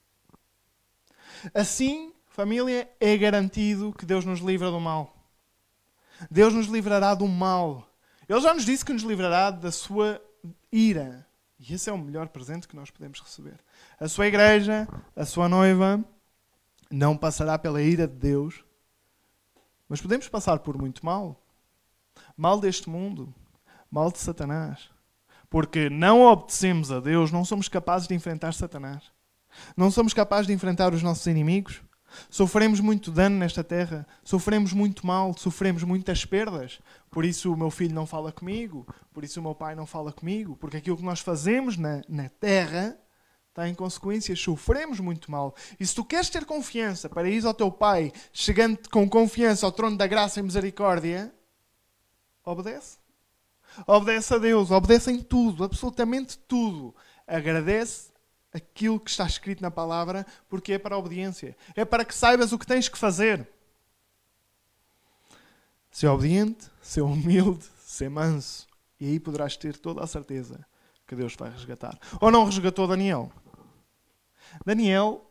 Assim, família, é garantido que Deus nos livra do mal. Deus nos livrará do mal. Ele já nos disse que nos livrará da sua ira. E esse é o melhor presente que nós podemos receber. A sua igreja, a sua noiva, não passará pela ira de Deus. Mas podemos passar por muito mal. Mal deste mundo. Mal de Satanás. Porque não obedecemos a Deus, não somos capazes de enfrentar Satanás. Não somos capazes de enfrentar os nossos inimigos. Sofremos muito dano nesta terra. Sofremos muito mal. Sofremos muitas perdas. Por isso o meu filho não fala comigo. Por isso o meu pai não fala comigo. Porque aquilo que nós fazemos na, na terra tem consequências. Sofremos muito mal. E se tu queres ter confiança para ir ao teu pai, chegando com confiança ao trono da graça e misericórdia, obedece. Obedece a Deus. Obedece em tudo. Absolutamente tudo. Agradece aquilo que está escrito na palavra, porque é para a obediência. É para que saibas o que tens que fazer. Ser obediente, ser humilde, ser manso. E aí poderás ter toda a certeza que Deus vai resgatar. Ou não resgatou Daniel? Daniel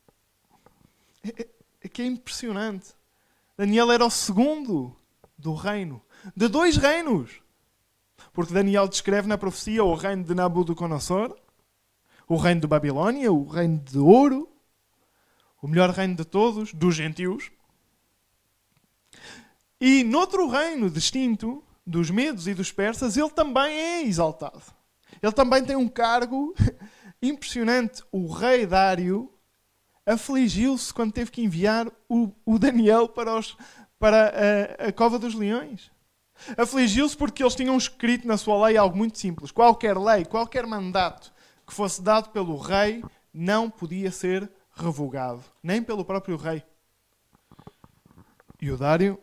é, é que é impressionante. Daniel era o segundo do reino. De dois reinos. Porque Daniel descreve na profecia o reino de Nabucodonosor, o reino de Babilónia, o reino de ouro, o melhor reino de todos, dos gentios. E noutro reino distinto, dos medos e dos persas, ele também é exaltado. Ele também tem um cargo impressionante. O rei Dário afligiu-se quando teve que enviar o, o Daniel para, os, para a, a cova dos leões. Afligiu-se porque eles tinham escrito na sua lei algo muito simples. Qualquer lei, qualquer mandato que fosse dado pelo rei, não podia ser revogado. Nem pelo próprio rei. E o Dário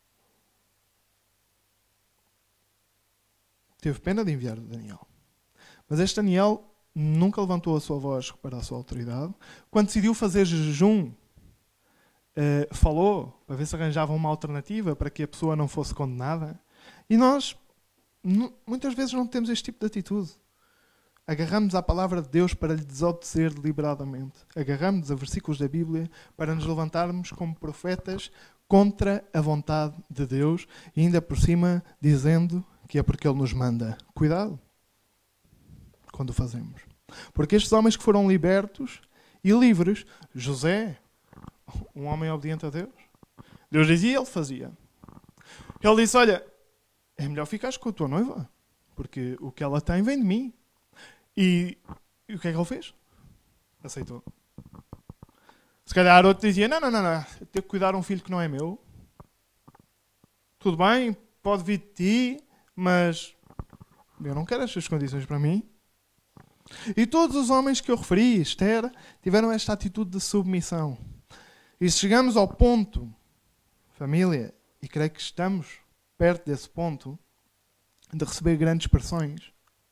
teve pena de enviar Daniel. Mas este Daniel nunca levantou a sua voz para a sua autoridade. Quando decidiu fazer jejum, uh, falou para ver se arranjava uma alternativa para que a pessoa não fosse condenada. E nós, muitas vezes, não temos este tipo de atitude. Agarramos à palavra de Deus para lhe desobedecer deliberadamente. Agarramos a versículos da Bíblia para nos levantarmos como profetas contra a vontade de Deus e ainda por cima dizendo que é porque Ele nos manda. Cuidado quando o fazemos. Porque estes homens que foram libertos e livres, José, um homem obediente a Deus, Deus dizia e ele fazia. Ele disse, olha, é melhor ficares com a tua noiva, porque o que ela tem vem de mim. E, e o que é que ele fez? Aceitou. Se calhar outro dizia, não, não, não, não, ter que cuidar de um filho que não é meu. Tudo bem, pode vir de ti, mas eu não quero estas condições para mim. E todos os homens que eu referi, Esther, tiveram esta atitude de submissão. E se chegamos ao ponto, família, e creio que estamos perto desse ponto, de receber grandes pressões,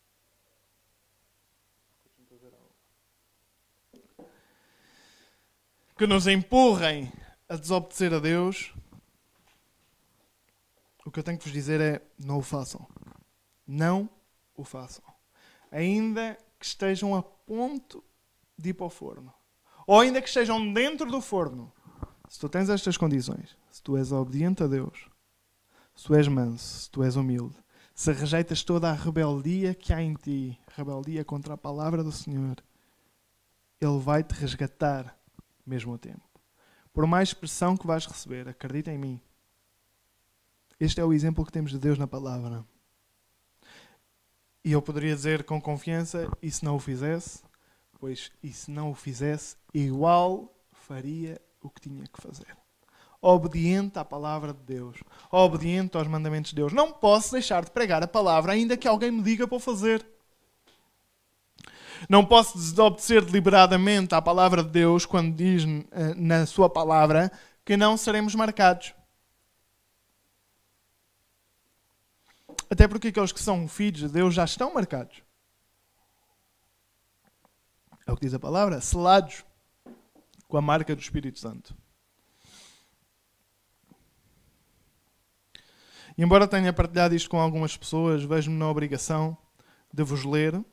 que nos empurrem a desobedecer a Deus, o que eu tenho que vos dizer é, não o façam. Não o façam. Ainda que estejam a ponto de ir para o forno. Ou ainda que estejam dentro do forno. Se tu tens estas condições, se tu és obediente a Deus, se tu és manso, se tu és humilde, se rejeitas toda a rebeldia que há em ti, rebeldia contra a palavra do Senhor, Ele vai te resgatar mesmo a tempo. Por mais pressão que vais receber, acredita em mim. Este é o exemplo que temos de Deus na palavra. E eu poderia dizer com confiança, e se não o fizesse? Pois, e se não o fizesse, igual faria o que tinha que fazer. Obediente à palavra de Deus. Obediente aos mandamentos de Deus. Não posso deixar de pregar a palavra, ainda que alguém me diga para o fazer. Não posso desobedecer deliberadamente à palavra de Deus quando diz na sua palavra que não seremos marcados. Até porque aqueles que são filhos de Deus já estão marcados. É o que diz a palavra, selados com a marca do Espírito Santo. E embora tenha partilhado isto com algumas pessoas, vejo-me na obrigação de vos ler,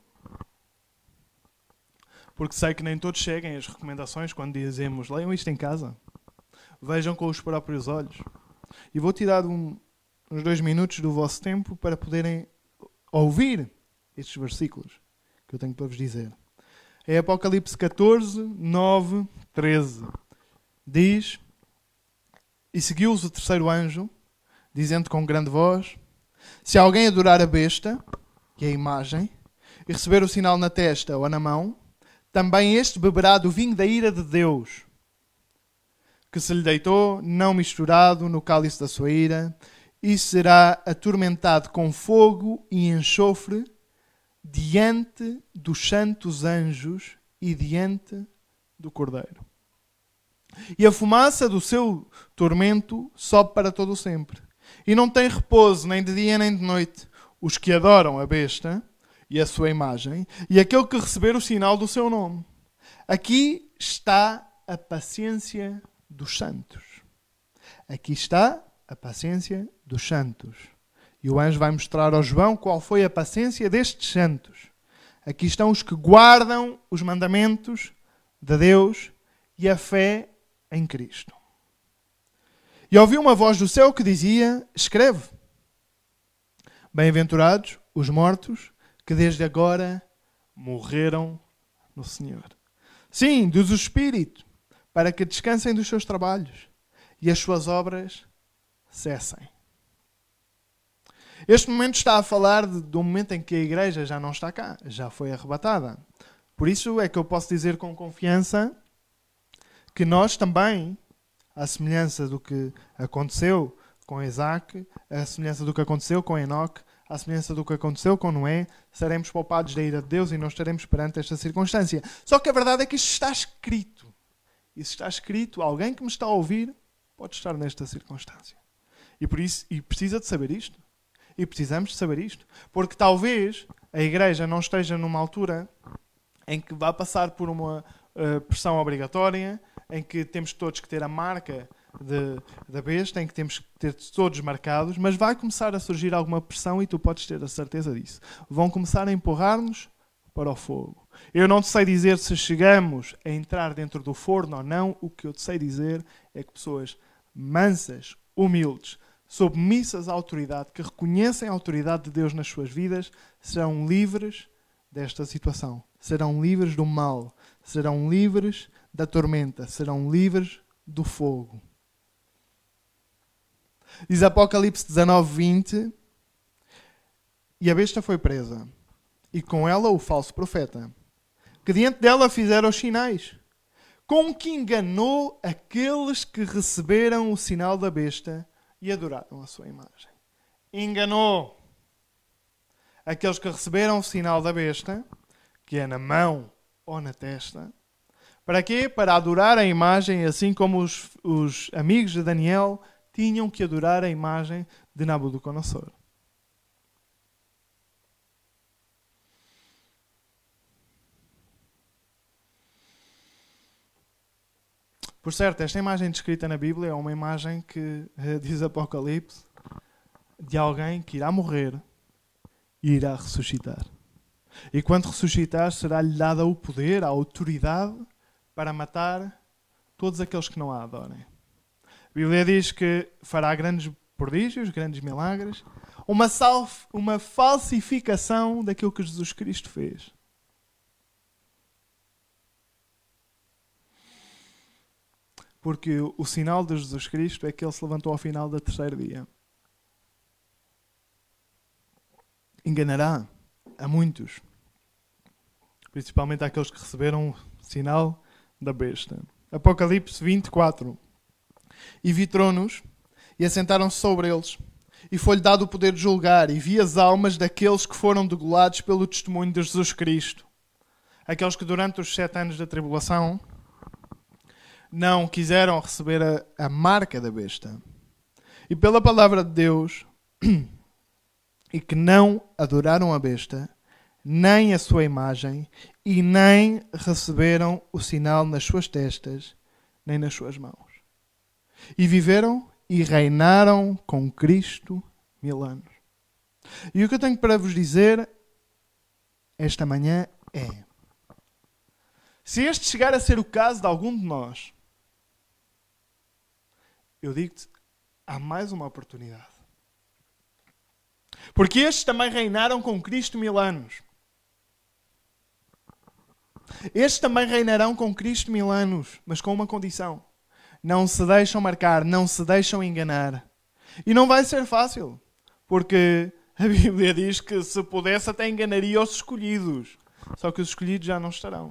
porque sei que nem todos seguem as recomendações quando dizemos, leiam isto em casa, vejam com os próprios olhos. E vou tirar um, uns dois minutos do vosso tempo para poderem ouvir estes versículos que eu tenho para vos dizer. É Apocalipse catorze, nove, treze. Diz, e seguiu-os o terceiro anjo, dizendo com grande voz, se alguém adorar a besta, que é a imagem, e receber o sinal na testa ou na mão, também este beberá do vinho da ira de Deus, que se lhe deitou, não misturado, no cálice da sua ira, e será atormentado com fogo e enxofre diante dos santos anjos e diante do Cordeiro. E a fumaça do seu tormento sobe para todo o sempre. E não tem repouso nem de dia nem de noite os que adoram a besta e a sua imagem, e aquele que receber o sinal do seu nome. Aqui está a paciência dos santos. Aqui está a paciência dos santos. E o anjo vai mostrar ao João qual foi a paciência destes santos. Aqui estão os que guardam os mandamentos de Deus e a fé em Cristo. E ouvi uma voz do céu que dizia, escreve, bem-aventurados os mortos que desde agora morreram no Senhor. Sim, diz o Espírito, para que descansem dos seus trabalhos e as suas obras cessem. Este momento está a falar de, de um momento em que a igreja já não está cá, já foi arrebatada. Por isso é que eu posso dizer com confiança que nós também, à semelhança do que aconteceu com Isaac, à semelhança do que aconteceu com Enoque, à semelhança do que aconteceu com Noé, seremos poupados da ira de Deus e não estaremos perante esta circunstância. Só que a verdade é que isto está escrito. E se está escrito, alguém que me está a ouvir pode estar nesta circunstância. E por isso, e precisa de saber isto. E precisamos de saber isto. Porque talvez a igreja não esteja numa altura em que vai passar por uma uh, pressão obrigatória, em que temos todos que ter a marca de, da besta, em que temos que ter todos marcados, mas vai começar a surgir alguma pressão e tu podes ter a certeza disso. Vão começar a empurrar-nos para o fogo. Eu não te sei dizer se chegamos a entrar dentro do forno ou não. O que eu te sei dizer é que pessoas mansas, humildes, submissas à autoridade, que reconhecem a autoridade de Deus nas suas vidas, serão livres desta situação. Serão livres do mal. Serão livres da tormenta. Serão livres do fogo. Diz Apocalipse dezanove, vinte, e a besta foi presa, e com ela o falso profeta, que diante dela fizeram os sinais, com que enganou aqueles que receberam o sinal da besta e adoraram a sua imagem. Enganou aqueles que receberam o sinal da besta, que é na mão ou na testa. Para quê? Para adorar a imagem, assim como os, os amigos de Daniel tinham que adorar a imagem de Nabucodonosor. Por certo, esta imagem descrita na Bíblia é uma imagem que, diz Apocalipse, de alguém que irá morrer e irá ressuscitar. E quando ressuscitar, será-lhe dada o poder, a autoridade para matar todos aqueles que não a adorem. A Bíblia diz que fará grandes prodígios, grandes milagres, uma, salf, uma falsificação daquilo que Jesus Cristo fez. Porque o sinal de Jesus Cristo é que ele se levantou ao final do terceiro dia. Enganará a muitos, principalmente àqueles que receberam o sinal da besta. Apocalipse vinte e quatro. E vi tronos, e assentaram-se sobre eles, e foi-lhe dado o poder de julgar, e vi as almas daqueles que foram degolados pelo testemunho de Jesus Cristo. Aqueles que durante os sete anos da tribulação não quiseram receber a, a marca da besta. E pela palavra de Deus, e que não adoraram a besta, nem a sua imagem, e nem receberam o sinal nas suas testas, nem nas suas mãos. E viveram e reinaram com Cristo mil anos. E o que eu tenho para vos dizer esta manhã é: se este chegar a ser o caso de algum de nós, eu digo-te, há mais uma oportunidade. Porque estes também reinaram com Cristo mil anos. Estes também reinarão com Cristo mil anos, mas com uma condição: não se deixam marcar, não se deixam enganar. E não vai ser fácil, porque a Bíblia diz que se pudesse até enganaria os escolhidos. Só que os escolhidos já não estarão.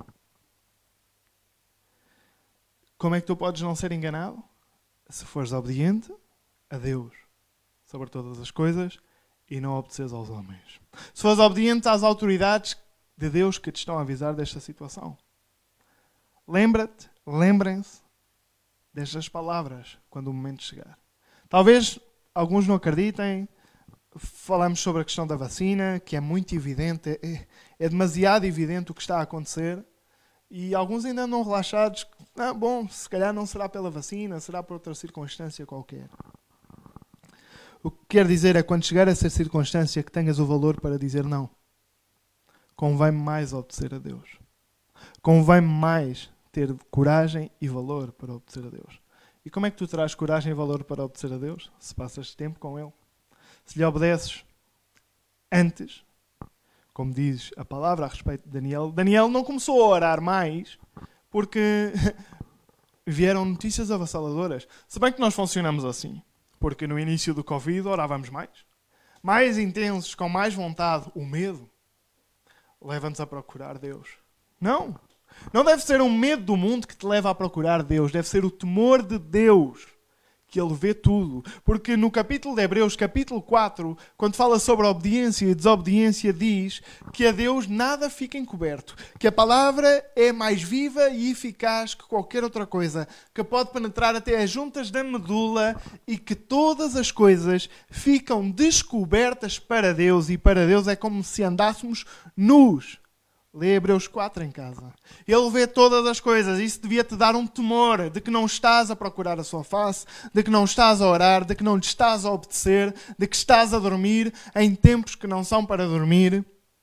Como é que tu podes não ser enganado? Se fores obediente a Deus sobre todas as coisas e não obedeceres aos homens. Se fores obediente às autoridades de Deus que te estão a avisar desta situação. Lembra-te, lembrem-se destas palavras quando o momento chegar. Talvez alguns não acreditem. Falamos sobre a questão da vacina, que é muito evidente, é, é demasiado evidente o que está a acontecer. E alguns ainda andam relaxados. Ah, bom, se calhar não será pela vacina, será por outra circunstância qualquer. O que quer dizer é, quando chegar a essa circunstância, que tenhas o valor para dizer não. Convém-me mais obedecer a Deus. Convém-me mais ter coragem e valor para obedecer a Deus. E como é que tu terás coragem e valor para obedecer a Deus? Se passas tempo com Ele. Se lhe obedeces antes, como diz a palavra a respeito de Daniel, Daniel não começou a orar mais porque vieram notícias avassaladoras. Se bem que nós funcionamos assim, porque no início do Covid orávamos mais, mais intensos, com mais vontade. O medo leva-nos a procurar Deus. Não! Não deve ser um medo do mundo que te leva a procurar Deus. Deve ser o temor de Deus, que Ele vê tudo. Porque no capítulo de Hebreus, capítulo quatro, quando fala sobre obediência e desobediência, diz que a Deus nada fica encoberto. Que a palavra é mais viva e eficaz que qualquer outra coisa. Que pode penetrar até as juntas da medula e que todas as coisas ficam descobertas para Deus. E para Deus é como se andássemos nus. Lê Hebreus quatro em casa. Ele vê todas as coisas. Isso devia te dar um temor de que não estás a procurar a sua face, de que não estás a orar, de que não te estás a obedecer, de que estás a dormir em tempos que não são para dormir.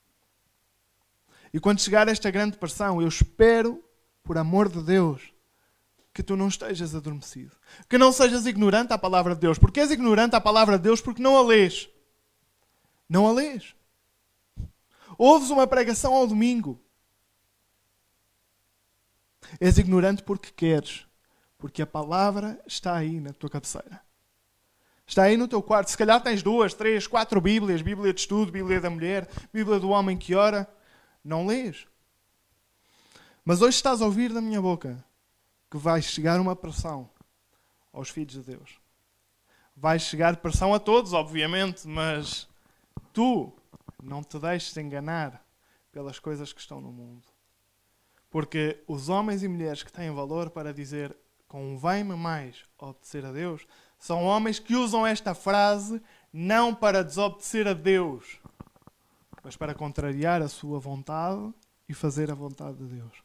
E quando chegar esta grande pressão, eu espero, por amor de Deus, que tu não estejas adormecido. Que não sejas ignorante à palavra de Deus. Porque és ignorante à palavra de Deus porque não a lês. Não a lês. Ouves uma pregação ao domingo. És ignorante porque queres. Porque a palavra está aí na tua cabeceira. Está aí no teu quarto. Se calhar tens duas, três, quatro Bíblias. Bíblia de estudo, Bíblia da mulher, Bíblia do homem que ora. Não lês. Mas hoje estás a ouvir da minha boca que vai chegar uma pressão aos filhos de Deus. Vai chegar pressão a todos, obviamente, mas tu não te deixes enganar pelas coisas que estão no mundo. Porque os homens e mulheres que têm valor para dizer convém-me mais obedecer a Deus, são homens que usam esta frase não para desobedecer a Deus, mas para contrariar a sua vontade e fazer a vontade de Deus.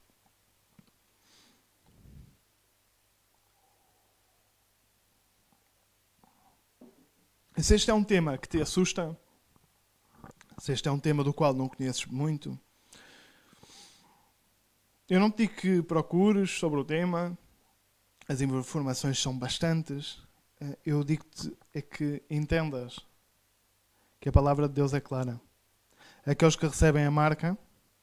Se este é um tema que te assusta, se este é um tema do qual não conheces muito, eu não te digo que procures sobre o tema, as informações são bastantes. Eu digo-te é que entendas que a palavra de Deus é clara. Aqueles que recebem a marca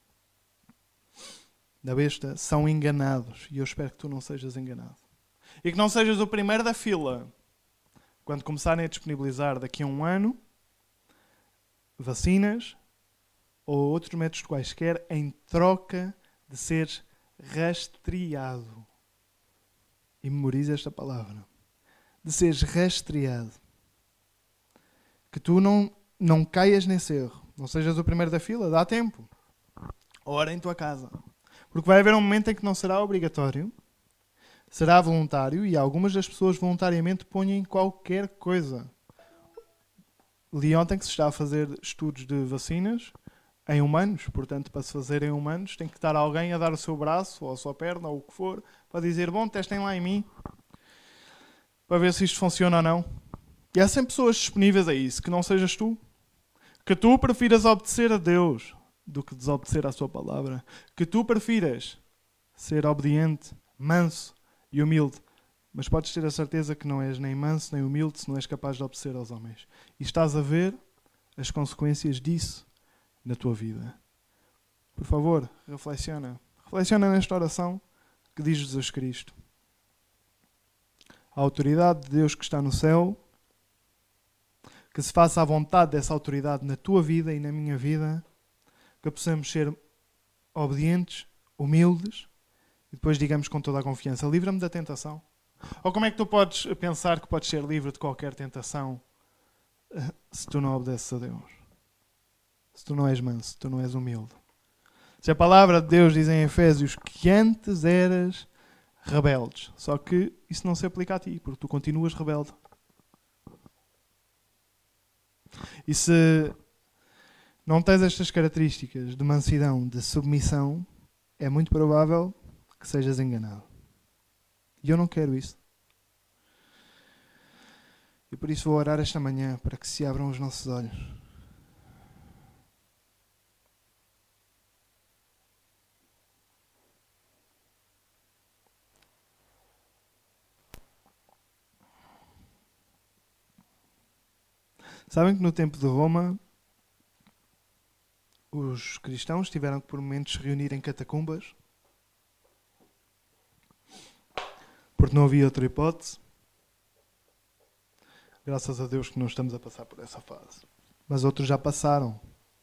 da besta são enganados. E eu espero que tu não sejas enganado. E que não sejas o primeiro da fila quando começarem a disponibilizar daqui a um ano vacinas ou outros métodos quaisquer em troca de seres rastreado. E memoriza esta palavra. De seres rastreado. Que tu não, não caias nesse erro. Não sejas o primeiro da fila. Dá tempo. Ora em tua casa. Porque vai haver um momento em que não será obrigatório. Será voluntário. E algumas das pessoas voluntariamente põem qualquer coisa. Li ontem que se está a fazer estudos de vacinas em humanos. Portanto, para se fazer em humanos, tem que estar alguém a dar o seu braço ou a sua perna ou o que for para dizer, bom, testem lá em mim para ver se isto funciona ou não. E há sempre pessoas disponíveis a isso, que não sejas tu. Que tu prefiras obedecer a Deus do que desobedecer à sua palavra. Que tu prefiras ser obediente, manso e humilde. Mas podes ter a certeza que não és nem manso nem humilde se não és capaz de obedecer aos homens. E estás a ver as consequências disso na tua vida. Por favor, reflexiona. Reflexiona nesta oração que diz Jesus Cristo. A autoridade de Deus que está no céu, que se faça a vontade dessa autoridade na tua vida e na minha vida, que possamos ser obedientes, humildes, e depois digamos com toda a confiança, livra-me da tentação. Ou como é que tu podes pensar que podes ser livre de qualquer tentação se tu não obedeces a Deus? Se tu não és manso, se tu não és humilde. Se a palavra de Deus diz em Efésios que antes eras rebeldes, só que isso não se aplica a ti, porque tu continuas rebelde. E se não tens estas características de mansidão, de submissão, é muito provável que sejas enganado. E eu não quero isso. E por isso vou orar esta manhã para que se abram os nossos olhos. Sabem que no tempo de Roma os cristãos tiveram que por momentos se reunir em catacumbas porque não havia outra hipótese. Graças a Deus que não estamos a passar por essa fase. Mas outros já passaram.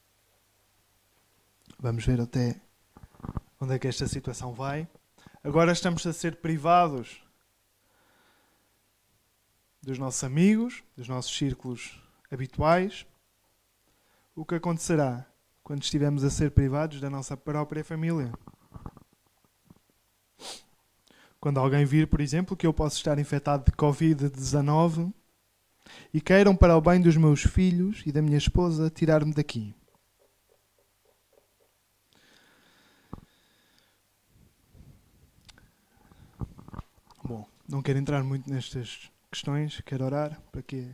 Vamos ver até onde é que esta situação vai. Agora estamos a ser privados dos nossos amigos, dos nossos círculos habituais. O que acontecerá quando estivermos a ser privados da nossa própria família? Quando alguém vir, por exemplo, que eu posso estar infectado de covid dezanove e queiram, para o bem dos meus filhos e da minha esposa, tirar-me daqui. Bom, não quero entrar muito nestas questões, quero orar para que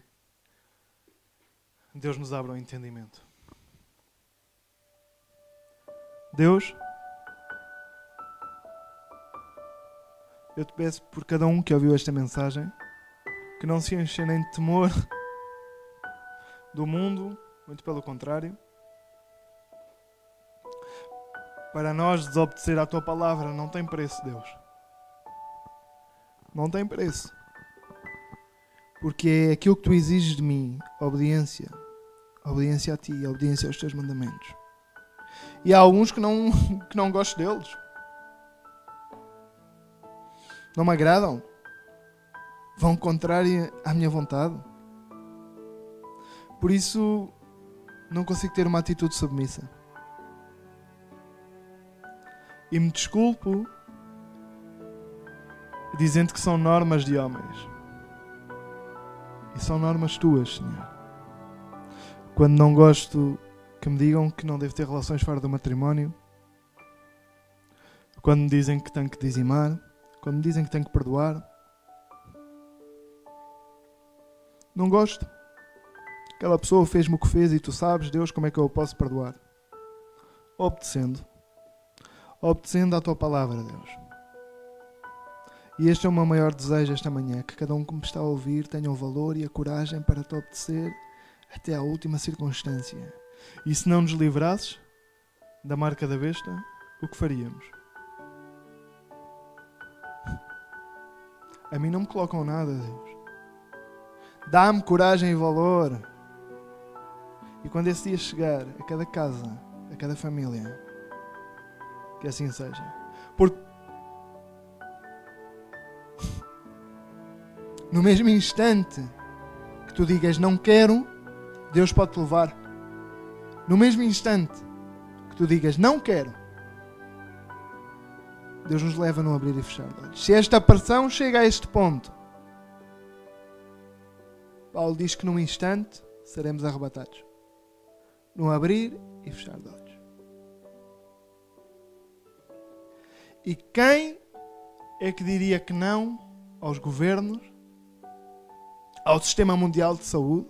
Deus nos abra o entendimento. Deus, eu te peço por cada um que ouviu esta mensagem, que não se enche nem de temor do mundo, muito pelo contrário. Para nós desobedecer à tua palavra não tem preço, Deus. Não tem preço. Porque é aquilo que tu exiges de mim, obediência. Obediência a ti, obediência aos teus mandamentos. E há alguns que não, que não gosto deles. Não me agradam. Vão contrário à minha vontade. Por isso, não consigo ter uma atitude submissa. E me desculpo dizendo que são normas de homens. E são normas tuas, Senhor. Quando não gosto que me digam que não devo ter relações fora do matrimónio. Quando me dizem que tenho que dizimar. Quando me dizem que tenho que perdoar. Não gosto. Aquela pessoa fez-me o que fez e tu sabes, Deus, como é que eu posso perdoar? Obedecendo. obedecendo à Tua palavra, Deus. E este é o meu maior desejo esta manhã, que cada um que me está a ouvir tenha o valor e a coragem para Te obedecer até à última circunstância. E se não nos livrasses da marca da besta, o que faríamos? A mim não me colocam nada, Deus. Dá-me coragem e valor. E quando esse dia chegar a cada casa, a cada família, que assim seja. Porque no mesmo instante que tu digas não quero, Deus pode te levar. No mesmo instante que tu digas não quero, Deus nos leva a não abrir e fechar de olhos. Se esta pressão chega a este ponto, Paulo diz que num instante seremos arrebatados. No abrir e fechar de olhos. E quem é que diria que não aos governos, ao sistema mundial de saúde,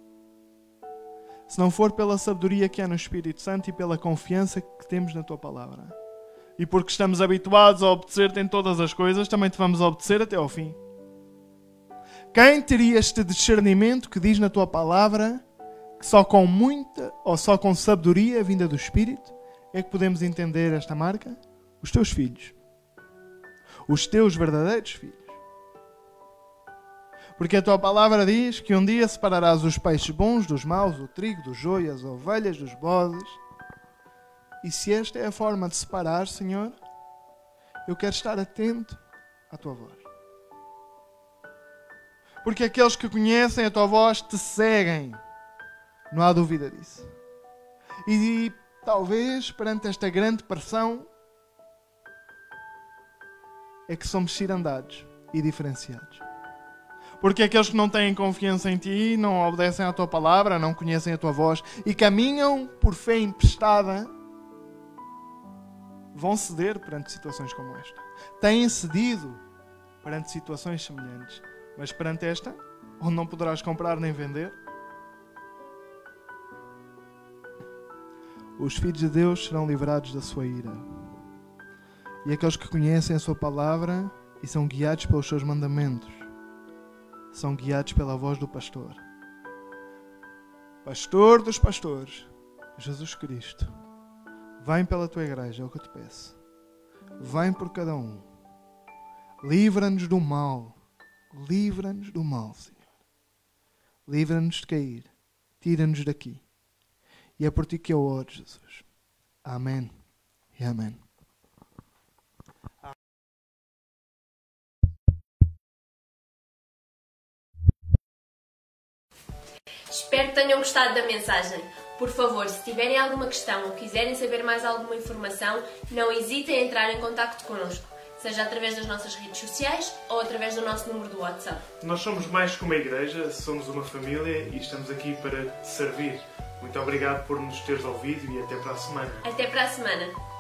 se não for pela sabedoria que há no Espírito Santo e pela confiança que temos na Tua palavra? E porque estamos habituados a obedecer-Te em todas as coisas, também Te vamos obedecer até ao fim. Quem teria este discernimento que diz na Tua palavra que só com muita ou só com sabedoria vinda do Espírito é que podemos entender esta marca? Os Teus filhos. Os Teus verdadeiros filhos. Porque a Tua palavra diz que um dia separarás os peixes bons dos maus, o trigo do joio, as ovelhas dos bodes. E se esta é a forma de separar, Senhor, eu quero estar atento à Tua voz. Porque aqueles que conhecem a Tua voz te seguem. Não há dúvida disso. E, e talvez perante esta grande pressão é que somos cirandados e diferenciados. Porque aqueles que não têm confiança em Ti, não obedecem à Tua palavra, não conhecem a Tua voz e caminham por fé emprestada, vão ceder perante situações como esta. Têm cedido perante situações semelhantes. Mas perante esta, onde não poderás comprar nem vender, os filhos de Deus serão livrados da sua ira. E aqueles que conhecem a Sua palavra e são guiados pelos Seus mandamentos, são guiados pela voz do pastor. Pastor dos pastores, Jesus Cristo, vem pela Tua igreja, é o que eu te peço. Vem por cada um. Livra-nos do mal. Livra-nos do mal, Senhor. Livra-nos de cair. Tira-nos daqui. E é por Ti que eu oro, Jesus. Amém e amém. Espero que tenham gostado da mensagem. Por favor, se tiverem alguma questão ou quiserem saber mais alguma informação, não hesitem em entrar em contacto connosco, seja através das nossas redes sociais ou através do nosso número do WhatsApp. Nós somos mais que uma igreja, somos uma família e estamos aqui para te servir. Muito obrigado por nos teres ouvido e até para a semana. Até para a semana.